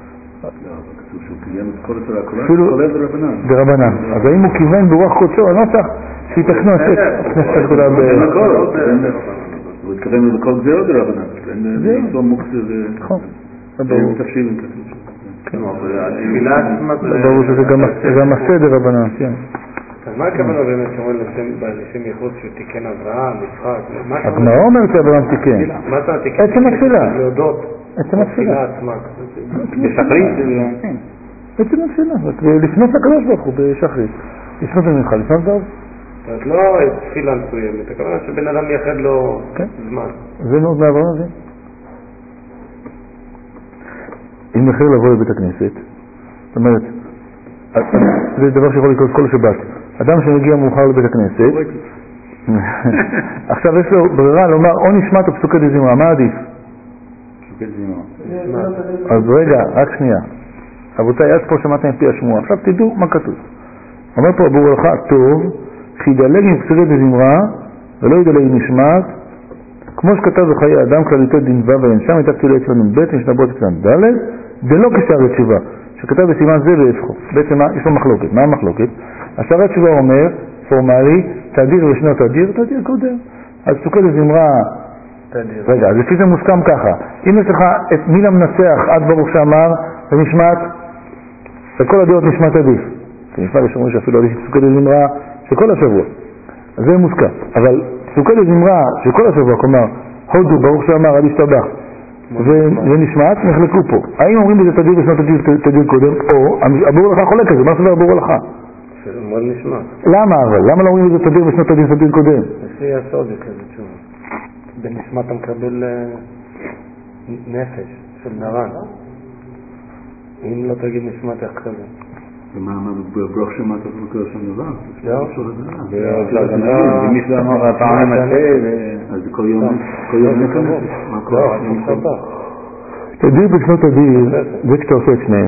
אפילו ברבנן. אז האם הוא כיוון ברוח קודשו הנוסח שיתקנו הכנסת הגדולה ב... הוא התכוון לכל גזירות ברבנן. זה לא מוקצה זה... נכון. תפשילים כתוב. התפילה עצמה זה... ברור שזה גם הסדר רבנן, כן. אז מה הכוונה באמת שאומרים לשם ייחוד שתיקן אברהם, יצחק? הגמרא אומרת שאברהם תיקן. מה זה התיקן? עצם התפילה. להודות. עצם התפילה. עצמה. בשחרית? כן. עצם התפילה. לפנות לקדוש ברוך הוא בשחרית. לפנות למנך, לפנות דוב. זאת לא תפילה מסוימת, הכוונה שבן אדם יחד לו זמן. זה מאוד מאברהם הזה. אם נחר לבוא לבית הכנסת, זאת אומרת, זה דבר שיכול לקרות כל שבת. אדם שמגיע מאוחר לבית הכנסת, עכשיו יש לו ברירה לומר, או נשמעת או פסוקי דזמרה, מה עדיף? פסוקי דזמרה. אז רגע, רק שנייה. רבותיי, אז פה שמעתם פי השמועה, עכשיו תדעו מה כתוב. אומר פה אבור לך, טוב, שידלג עם פסוקי דזמרה, ולא ידלג עם נשמעת, כמו שכתב בחיי אדם כלליתו דין ו' וינסם, הייתה כתוב אצלנו ב' משנבות אצלנו ד', דלא כשערי תשובה, שכתב בסימן זה והפכו. בעצם יש לו מחלוקת. מה המחלוקת? השערי תשובה אומר, פורמלי, תדיר ושנו תדיר, תדיר קודם. אז פסוקי דזמרה, רגע, אז לפי זה מוסכם ככה. אם יש לך את מילה מנצח, עד ברוך שאמר, זה נשמעת, וכל הדעות נשמעת עדיף. כי נשמע לשמור שאפילו עדיף פסוקי דזמרה שכל השבוע. אז זה מוסכם. אבל פסוקי דזמרה שכל השבוע, כלומר, הודו ברוך שאמר, עד ישתבח. ונשמעת, נחלקו פה. האם אומרים בזה תדיר ושנות תדיר קודם, או הבור לך חולק כזה, מה סובר הבור לך? שזה מאוד נשמע. למה אבל? למה לא אומרים בזה תדיר ושנות תדיר תדיר קודם? לפי הסוד זה כזה תשובה. בנשמע אתה מקבל נפש של נרן. אם לא תגיד נשמעת איך כזה. ומה, ברוך שמעת לא קורה שם דבר? אם מישהו אמר פעם ממצא, אז כל יום, כל יום אין כמות. מה קורה? תדיר בשנות הדיר, זה כשאתה עושה את שניהם.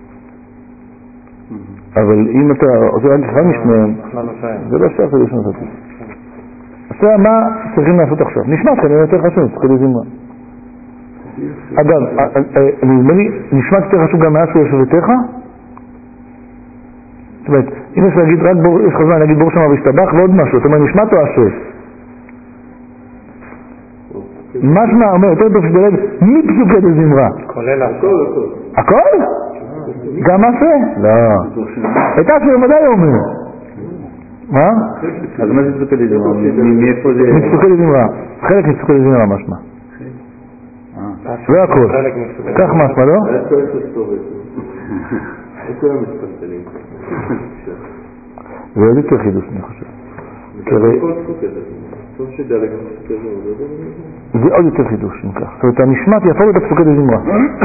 אבל אם אתה עושה רק אחד משניהם, זה לא שייך לשנות הדיר. עכשיו מה צריכים לעשות עכשיו? נשמע כנראה יותר חשוב, כדי זמרה. אגב, נדמה לי, נשמע יותר חשוב גם מעשו יושבתך? זאת אומרת, אם יש להגיד רק בור, יש חזמן להגיד בור שמה והשתבח ועוד משהו, זאת אומרת, נשמעת או עשו? משמע אומר, יותר טוב שתלד, מי פסוקי דזמרה? כולל הכל, הכל. הכל? גם עשה? לא. את עשו בוודאי אומר. מה? אז מה זה פסוקי דזמרה? מאיפה זה? מפסוקי דזמרה. חלק מפסוקי דזמרה משמע. לא הכל. כך משמע, לא? היה כל הסטורי. איפה הם מספסלים? זה עוד יותר חידוש, אני חושב. טוב שדלג מספסל זה, זה עוד יותר חידוש, אם כך. זאת אומרת, הנשמת יפור את הפסוקי דזמרה.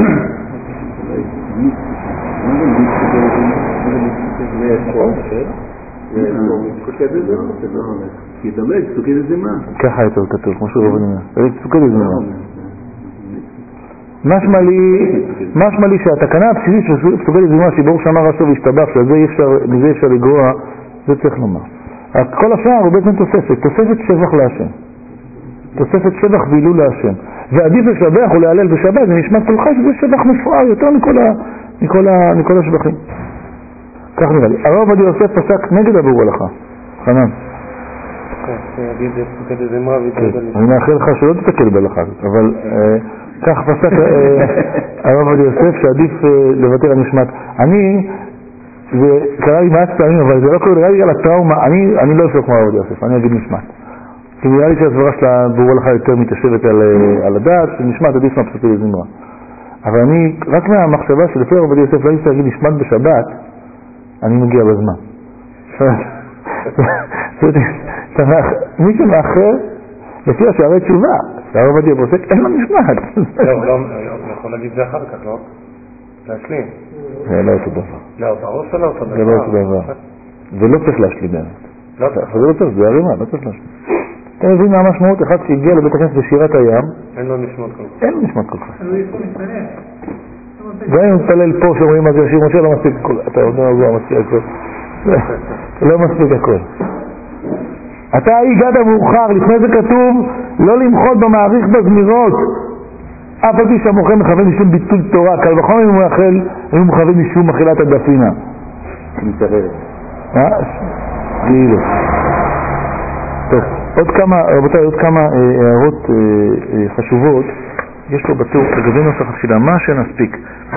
כי אתה אומר, פסוקי דזמרה. ככה יותר כתוב, כמו שהוא רבנים. זה פסוקי דזמרה. משמע לי, משמע לי שהתקנה הבסיסית של פסוקי דזמרה שיבור שאמר עשו והשתבח, שמזה אפשר לגרוע, זה צריך לומר. כל השאר הוא בעצם תוספת, תוספת שבח להשם. תוספת שבח ועילול להשם. ועדיף לשבח או להלל בשבת, זה נשמע כל חי שזה שבח מפואר יותר מכל, ה, מכל, ה, מכל השבחים. כך נראה לי. הרב עובדיה יוסף פסק נגד הבור הלכה. חנן. אני מאחל לך שלא תתקל בהלכה הזאת, אבל כך פסק הרב עובדיה יוסף שעדיף לוותר על נשמת. אני, זה קרה לי מעט פעמים, אבל זה לא קורה לי על הטראומה, אני, אני לא אעשה כמו הרב עובדיה יוסף, אני אגיד נשמת. כי נראה לי שהסברה של הבור הלכה יותר מתיישבת על, על הדעת, שנשמת עדיף מהפסוקי דזמרה. אבל אני, רק מהמחשבה שלפי הרב עובדיה יוסף לא יצטרך להגיד נשמת בשבת, אני מגיע בזמן. מי שמאחר, לפי השערי תשובה, הרב עובדיה פוסק, אין לו נשמת. לא, לא, יכול להגיד זה אחר כך, לא? להשלים. זה לא אותו דבר. לא, ברור שלא אותו דבר. זה לא אותו דבר. ולא צריך להשלים באמת. לא צריך. זה לא צריך, זה הרימה, לא צריך להשלים. אתה מבין מה המשמעות? אחד שהגיע לבית הכנסת בשירת הים, אין לו נשמת כל כך. אין לו נשמת כל כך. גם אם מתפלל פה שאומרים מה זה השיר משה, לא מספיק הכל. אתה יודע, לא מספיק הכל. לא מספיק הכל. אתה הגעת מאוחר, לפני זה כתוב לא למחות במעריך בזמירות. אף על פי שהמוכר מכוון משום ביטול תורה, קל וחומר אם הוא מאכל, אם הוא מכוון משום אכילת הדפינה. מתערבת. אה? כאילו. טוב, עוד כמה, רבותיי, עוד כמה הערות חשובות. יש פה בטור, לגבי נוסח התפילה, מה שנספיק.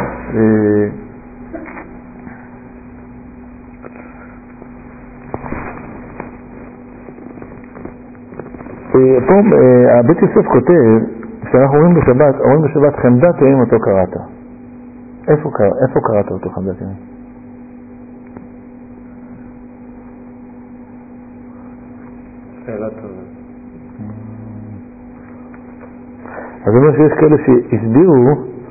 פה הבית יוסף כותב, כשאנחנו אומרים בשבת, אומרים בשבת חמדת ימים אותו קראת. איפה, איפה קראת אותו חמדת ימים? שאלה טובה. אז זאת אומרת שיש כאלה שהסבירו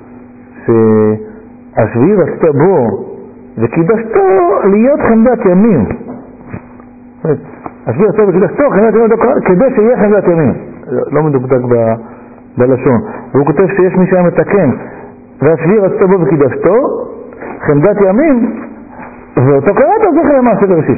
שהשביעי רצתה בו וקידשתו להיות חמדת ימים. השביעי רצתה וקידשתו חמדת ימים כדי שיהיה חמדת ימים. לא מדוקדק בלשון. והוא כותב שיש מי שהיה מתקן והשביעי רצתה בו וקידשתו חמדת ימים ואותו קראת זכר למעשה בראשית.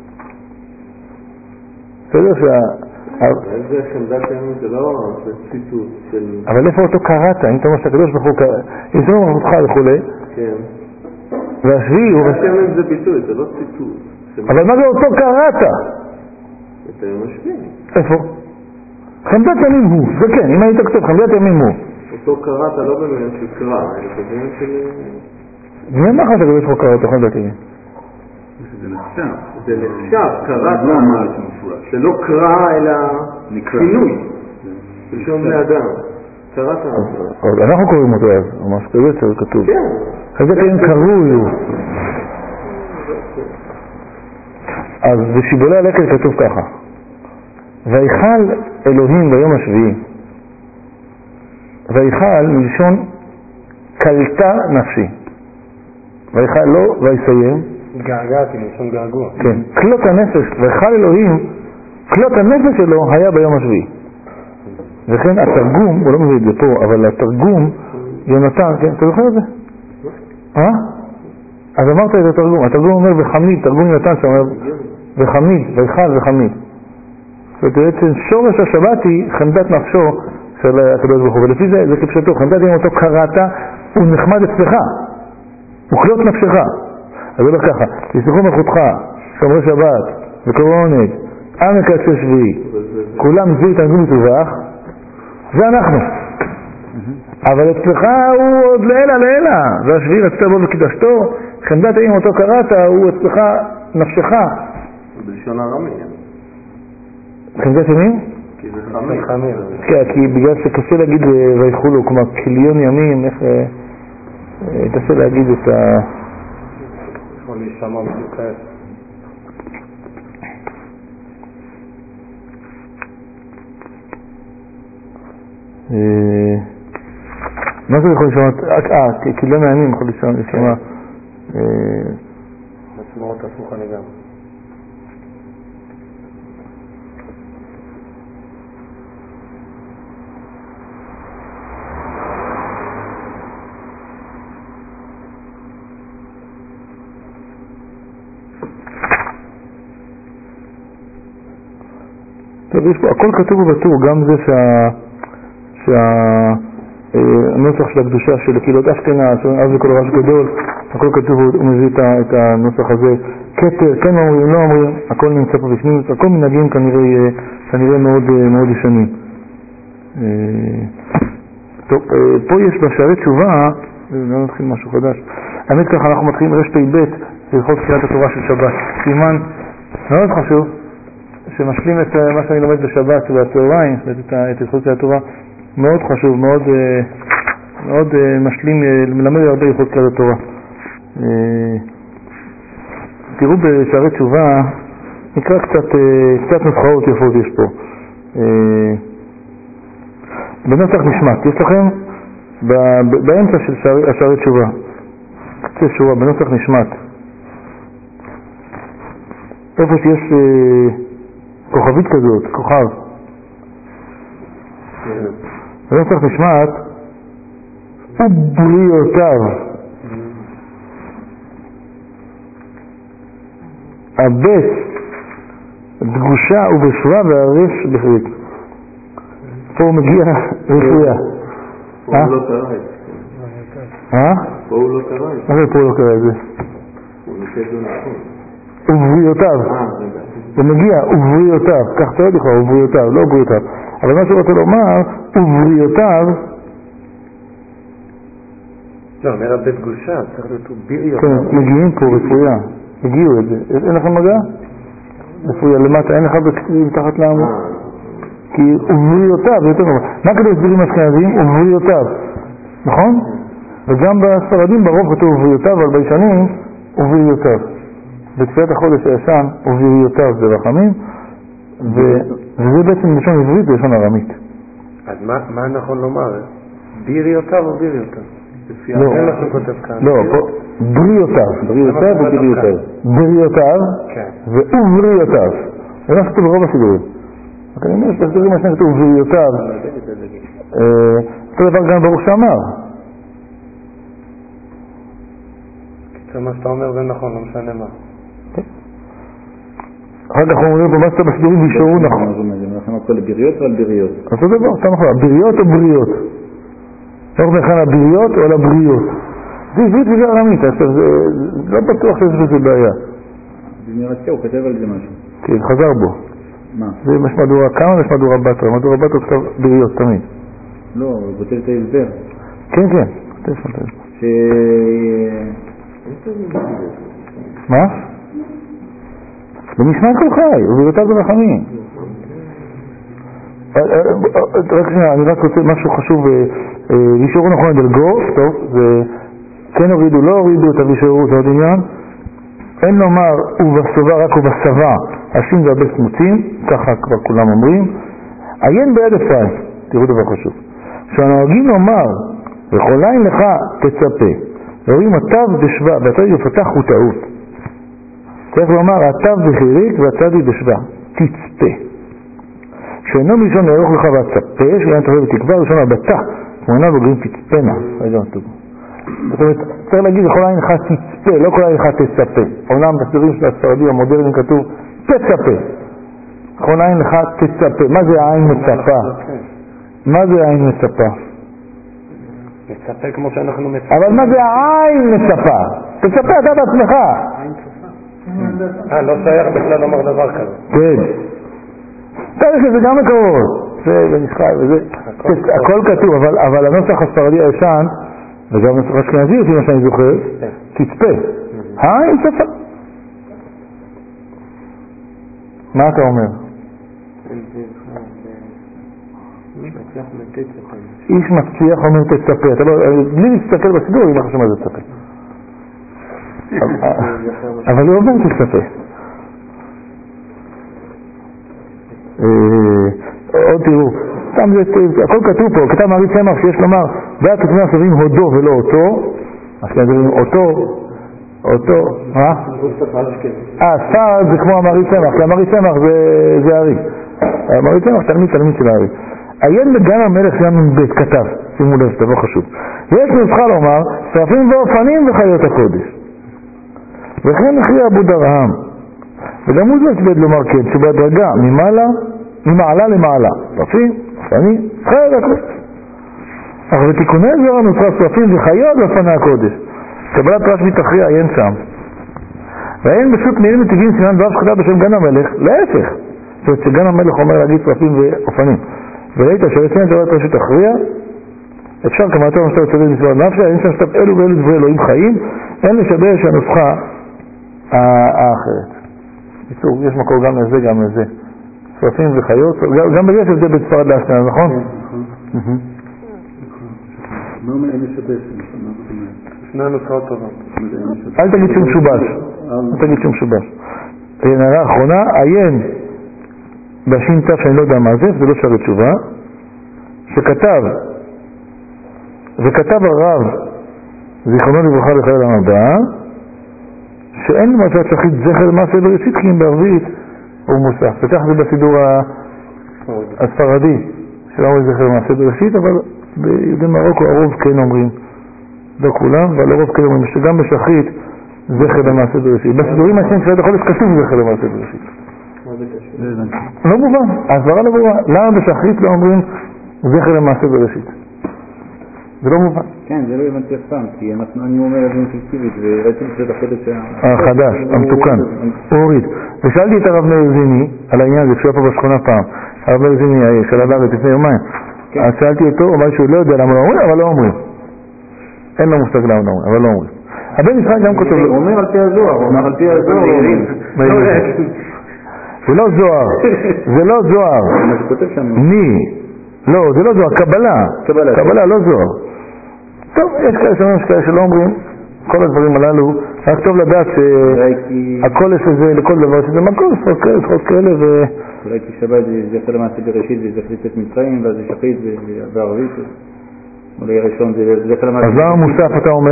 בסדר שה... איזה חמדת ימים זה לא ציטוט של... אבל איפה אותו קראת? אם אתה אומר שהקדוש ברוך הוא קראת, אם אתה אומר אותך וכולי, כן. והשביעי הוא... חמדת ימים זה ביטוי, זה לא ציטוט. אבל מה זה אותו קראת? את היום השביעי. איפה? חמדת ימים הוא, זה כן, אם היית כתוב חמדת ימים הוא. אותו קראת לא במין של קרא, אלא במין של... מי אמר לך שהקדוש ברוך הוא קרא אותו חמדת ימים? זה נחשב. זה נחשב, קראת. לא אמרת מפורש. זה לא קרא, אלא כינוי. זה שום בני אדם. קראת. אנחנו קוראים אותו אז, ממש כזה זה כתוב. כן. חמדת ימים קרוי הוא. אז בשיבולי הלקט כתוב ככה. ויכל אלוהים ביום השביעי. ויכל מלשון קלטה נפשי. ויכל לא ויסיים. געגעתי, משום געגוע. כן, כלות הנפש, ואכל אלוהים, כלות הנפש שלו היה ביום השביעי. וכן התרגום, הוא לא מביא את זה פה, אבל התרגום, יונתן, כן, אתה זוכר את זה? אה? אז אמרת את התרגום, התרגום אומר וחמיד, תרגום יונתן שאומר וחמיד, ויכל וחמיד. זאת אומרת, שורש השבת היא חמדת נפשו של הקדוש ברוך הוא, ולפי זה, זה כפשטו, חמדת אם אותו קראת, הוא נחמד אצלך, הוא כלות נפשך. אז זה לא ככה, תסלחו מלכותך, שומרי שבת, וקורעונת, עם מקדשי שביעי, כולם הביאו את הנגום מטווח, זה אנחנו. אבל אצלך הוא עוד לעילה לעילה, והשביעי רצית בו וקידשתו, חמדת אם אותו קראת, הוא אצלך נפשך. בלשון הרמי. חמדת ימים? כי זה חמי. כן, כי בגלל שקשה להגיד ויכולו, כלומר כליון ימים, איך קשה להגיד את ה... יכול להישמע בדיוק כעת. מה זה יכול לשמוע? אה, כליון ימים יכול לשמוע. משמעות הפוך אני גם. יש פה, הכל כתוב בטור, גם זה שהנוסח של הקדושה של קהילות אשכנז, אז וכל רעש גדול, הכל כתוב, הוא מביא את הנוסח הזה. כתר, כן אומרים, לא אומרים, הכל נמצא פה בפנים, הכל מנהגים כנראה, כנראה מאוד, מאוד ישנים. טוב, פה יש בשערי תשובה, לא נתחיל משהו חדש. האמת ככה, אנחנו מתחילים רש פי ב' ללכות קריאת התורה של שבת. סימן מאוד חשוב. שמשלים את מה שאני לומד בשבת ובצהריים, את הלכות קריאת התורה, מאוד חשוב, מאוד, מאוד משלים, מלמד הרבה הלכות קריאת התורה. תראו בשערי תשובה, נקרא קצת, קצת נוסחאות יפות יש פה. בנוסח נשמת, יש לכם באמצע של שערי תשובה, קצת שורה, בנוסח נשמת. איפה שיש כוכבית כזאת, כוכב. בנוסח נשמת, ובריאותיו. הבס, דגושה ובשורה והרש בחריק. פה הוא מגיע רפויה. פה הוא לא קרא את זה. אה? פה הוא לא קרא את זה. מה זה פה הוא לא קרא את זה? הוא נושא את זה נכון. ובריאותיו. הוא מגיע, ובריאותיו. כך תרד לך, ובריאותיו, לא ובריאותיו. אבל מה שהוא רוצה לומר, ובריאותיו. לא, אומר הבית גושה, צריך להיות בריאותיו. כן, מגיעים פה רפויה. הגיעו את זה. אין לכם מגע? רפויה למטה, אין לך מתחת לעמוד. כי ובריאותיו, יותר טוב. מה כדי הסבירים אשכנזים? ובריאותיו. נכון? וגם בספרדים ברוב כתוב ובריאותיו, אבל בישנים ובריאותיו. בתפילת החודש הישן ובריאותיו זה רחמים, וזה בעצם לשון עברית ולשון ארמית. אז מה נכון לומר? בריאותיו או בריאותיו? לא, לא, בריאותיו, בריאותיו ובריאותיו. בריאותיו ובריאותיו. זה מה שכתוב ברוב הסידורים. רק אני אומר שבסדורים השני כתוב ובריאותיו. אותו דבר גם ברוך שאמר. זה מה שאתה אומר זה נכון, לא משנה מה. אחר כך אומרים פה מה שאתה בסדורים וישארו נכון. אנחנו הכל לבריאות או על בריאות? אותו דבר, אתה נכון, בריאות או בריאות? לא אומר על הבריאות או על הבריאות. זה עברית וזה ארמית, לא בטוח שיש בזה בעיה. במרצה הוא כתב על זה משהו. כן, חזר בו. מה? זה יש מדורה, כמה יש מדורה בתרה? מדורה בתרה כתב בריאות תמיד. לא, הוא כותב את ההסבר. כן, כן, כותב שם את ההסבר. ש... מה? במשמעת כל חי, ובריאותיו ברחמים. רק שנייה, אני רק רוצה משהו חשוב, וישארו נכון דלגו, טוב, זה כן הורידו, לא הורידו את הוישארו, זה עוד עניין. אין לומר ובסובה, רק ובסבה, השין זה הרבה סמוצים, ככה כבר כולם אומרים. עיין ביד אפרים, תראו דבר חשוב. שהנוהגים לומר, וכל עין לך תצפה, ואומרים התו בשווה, ואתה יפתח הוא טעות. צריך לומר, התו בחיריק והצדי בשבע, תצפה. שאינו מלשון נערוך לך והצפה, שאין תחווה ותקווה, ראשון הבטה, תמונה בוגרים תצפנה. רגע, טוב. זאת אומרת, צריך להגיד, לכל עין לך תצפה, לא כל עין לך תצפה. אומנם בסדרים של הספרדים המודרניים כתוב, תצפה. לכל עין לך תצפה. מה זה העין מצפה? מה זה העין מצפה? מצפה כמו שאנחנו מצפה. אבל מה זה העין מצפה? תצפה אתה בעצמך. אה, לא שייך בכלל לומר דבר כזה. כן. צריך שזה גם מקורות. זה ונשחק וזה. הכל כתוב, אבל הנוסח הספרדי הישן, וגם הנוסח אשכנזי, לפי מה שאני זוכר, תצפה. העין צפה. מה אתה אומר? איש מצליח אומר תצפה, אתה לא, בלי להסתכל בסידור, אני לא חושב מה זה תצפה. אבל הוא אומר תצפה. עוד תראו, הכל כתוב פה, כתב מעריץ צמח שיש לומר, דעת כתבי הסבים הודו ולא אותו, אז כאן דברים אותו, אותו, מה? אה, ספרד זה כמו המעריץ צמח, כי המעריץ צמח זה הארי. המעריץ צמח תלמיד תלמיד של הארי. עיין בגן המלך ים בית כתב, שימו לב, זה לא חשוב. ויש נוסחה לומר, שרפים ואופנים וחיות הקודש. וכן הכריע אבו דרהם. וגם הוא זה שבד לומר כן, שבהדרגה ממעלה, ממעלה למעלה. שרפים, אופנים, חיות הקודש. אך בתיקוני זרע נוסחה שרפים וחיות ואופני הקודש. קבלת רשב"י תכריע, עיין שם. ועיין פשוט מילים מטבעים סימן ואף שכתב בשם גן המלך, להפך. זאת אומרת שגן המלך אומר להגיד שרפים ואופנים. וראית שהרציין קבלת רשב"י תכריע, אפשר כמעטו משתב לצדד מסבר נפשה, אין שם שתב אלו ואלו דברי אלוהים חיים, אין לשבש הנוסחה האחרת. בקיצור, יש מקור גם לזה, גם לזה. שרפים וחיות, גם בזה יש הבדל בספרד לאשכנז, נכון? מה אומר אין לשבש? שני הנוסחאות טובות. אל תגיד שום שובש. אל תגיד שום שובש. הערה האחרונה, עיין בשין תף שאני לא יודע מה זה, זה לא שערי תשובה, שכתב, וכתב הרב, זיכרונו לברכה לחיי המדע, שאין למצאת שחית זכר למעשה בראשית, כי אם בערבית הוא מוסף. וכך זה בסידור הספרדי, שלא אומרים זכר למעשה בראשית, אבל ביהודי מרוקו הרוב כן אומרים, לא כולם, אבל הרוב כן אומרים, שגם בשחית זכר למעשה בראשית. בסידורים השני של החודש כתוב זכר למעשה בראשית. לא מובן, הסברה לא מובן. למה בשחרית לא אומרים זכר למעשה בראשית? זה לא מובן. כן, זה לא הבנתי אף פעם, כי אני אומר את זה אינטנסיבית, וראיתי את החודש החדש, המתוקן, הוא הוריד. ושאלתי את הרב מאיר זיני על העניין הזה, כשהוא היה פה בשכונה פעם, הרב מאיר זיני של הבארץ לפני יומיים, אז שאלתי אותו, הוא אמר שהוא לא יודע למה לא אומרים, אבל לא אומרים. אין לו מושג למה לא אומרים, אבל לא אומרים. הבן ישחק גם כותב, הוא אומר על פי הזוהר, הוא אומר על פי הזוהר, זה לא זוהר, זה לא זוהר. מי? לא, זה לא זוהר, קבלה. קבלה, לא זוהר. טוב, יש כאלה שאומרים שכאלה שלא אומרים כל הדברים הללו, רק טוב לדעת שהכל יש לזה, לכל דבר שזה מקום, שפות כאלה, שפות כאלה ו... אולי כי שבת זה זכר למעשה בראשית, זה זכר את מצרים, ואז זה שחית בערבית, אולי הראשון זה זכר למעשה... אז למה מוסף אתה אומר?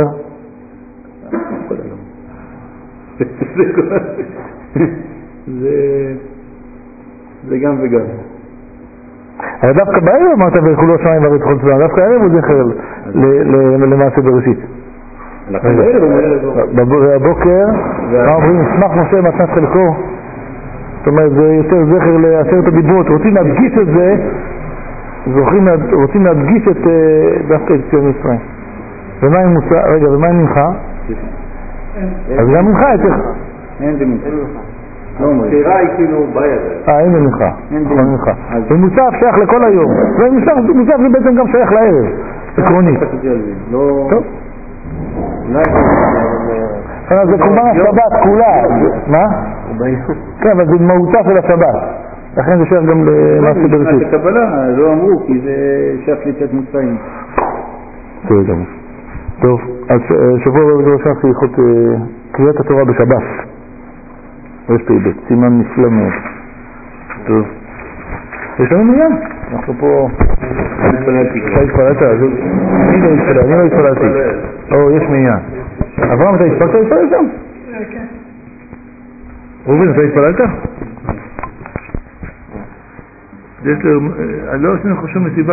זה גם וגם. אבל דווקא בערב אמרת וילכו לו שמיים וארץ כל צבא, דווקא הערב הוא זכר למעשה בראשית. בבוקר, מה אומרים, שמח משה מתנת חלקו, זאת אומרת זה יותר זכר לעשרת הדיברות, רוצים להדגיש את זה, רוצים להדגיש את דווקא את ציון מצרים. ומה עם מוסה, רגע, ומה עם ממך? אז גם ממך יש לך. אין זה ממך. סתירה היא כאילו בעיה. אה, אין ממך. נכון ממך. ומוסף שייך לכל היום. ומוסף זה בעצם גם שייך לערב. עקרונית. טוב. זה קומה השבת כולה. מה? כן, אבל זה מהותה של השבת. לכן זה שייך גם למעשה בראשית. זה קבלה, לא אמרו, כי זה שייך ליציאת מצרים. טוב, גם. טוב, אז שבוע בראשון שייך ללכות קריאת התורה בשבת. יש פעילות, סימן נפלא מאוד. טוב. יש לנו מיין? אנחנו פה... אני התפללתי. אתה התפללת? אני לא התפללתי, אני לא התפללתי. או, יש מיין. אברהם, אתה התפללת להתפלל שם? כן. ראובן, אתה התפללת? יש לו, לא עשינו לך שום מסיבה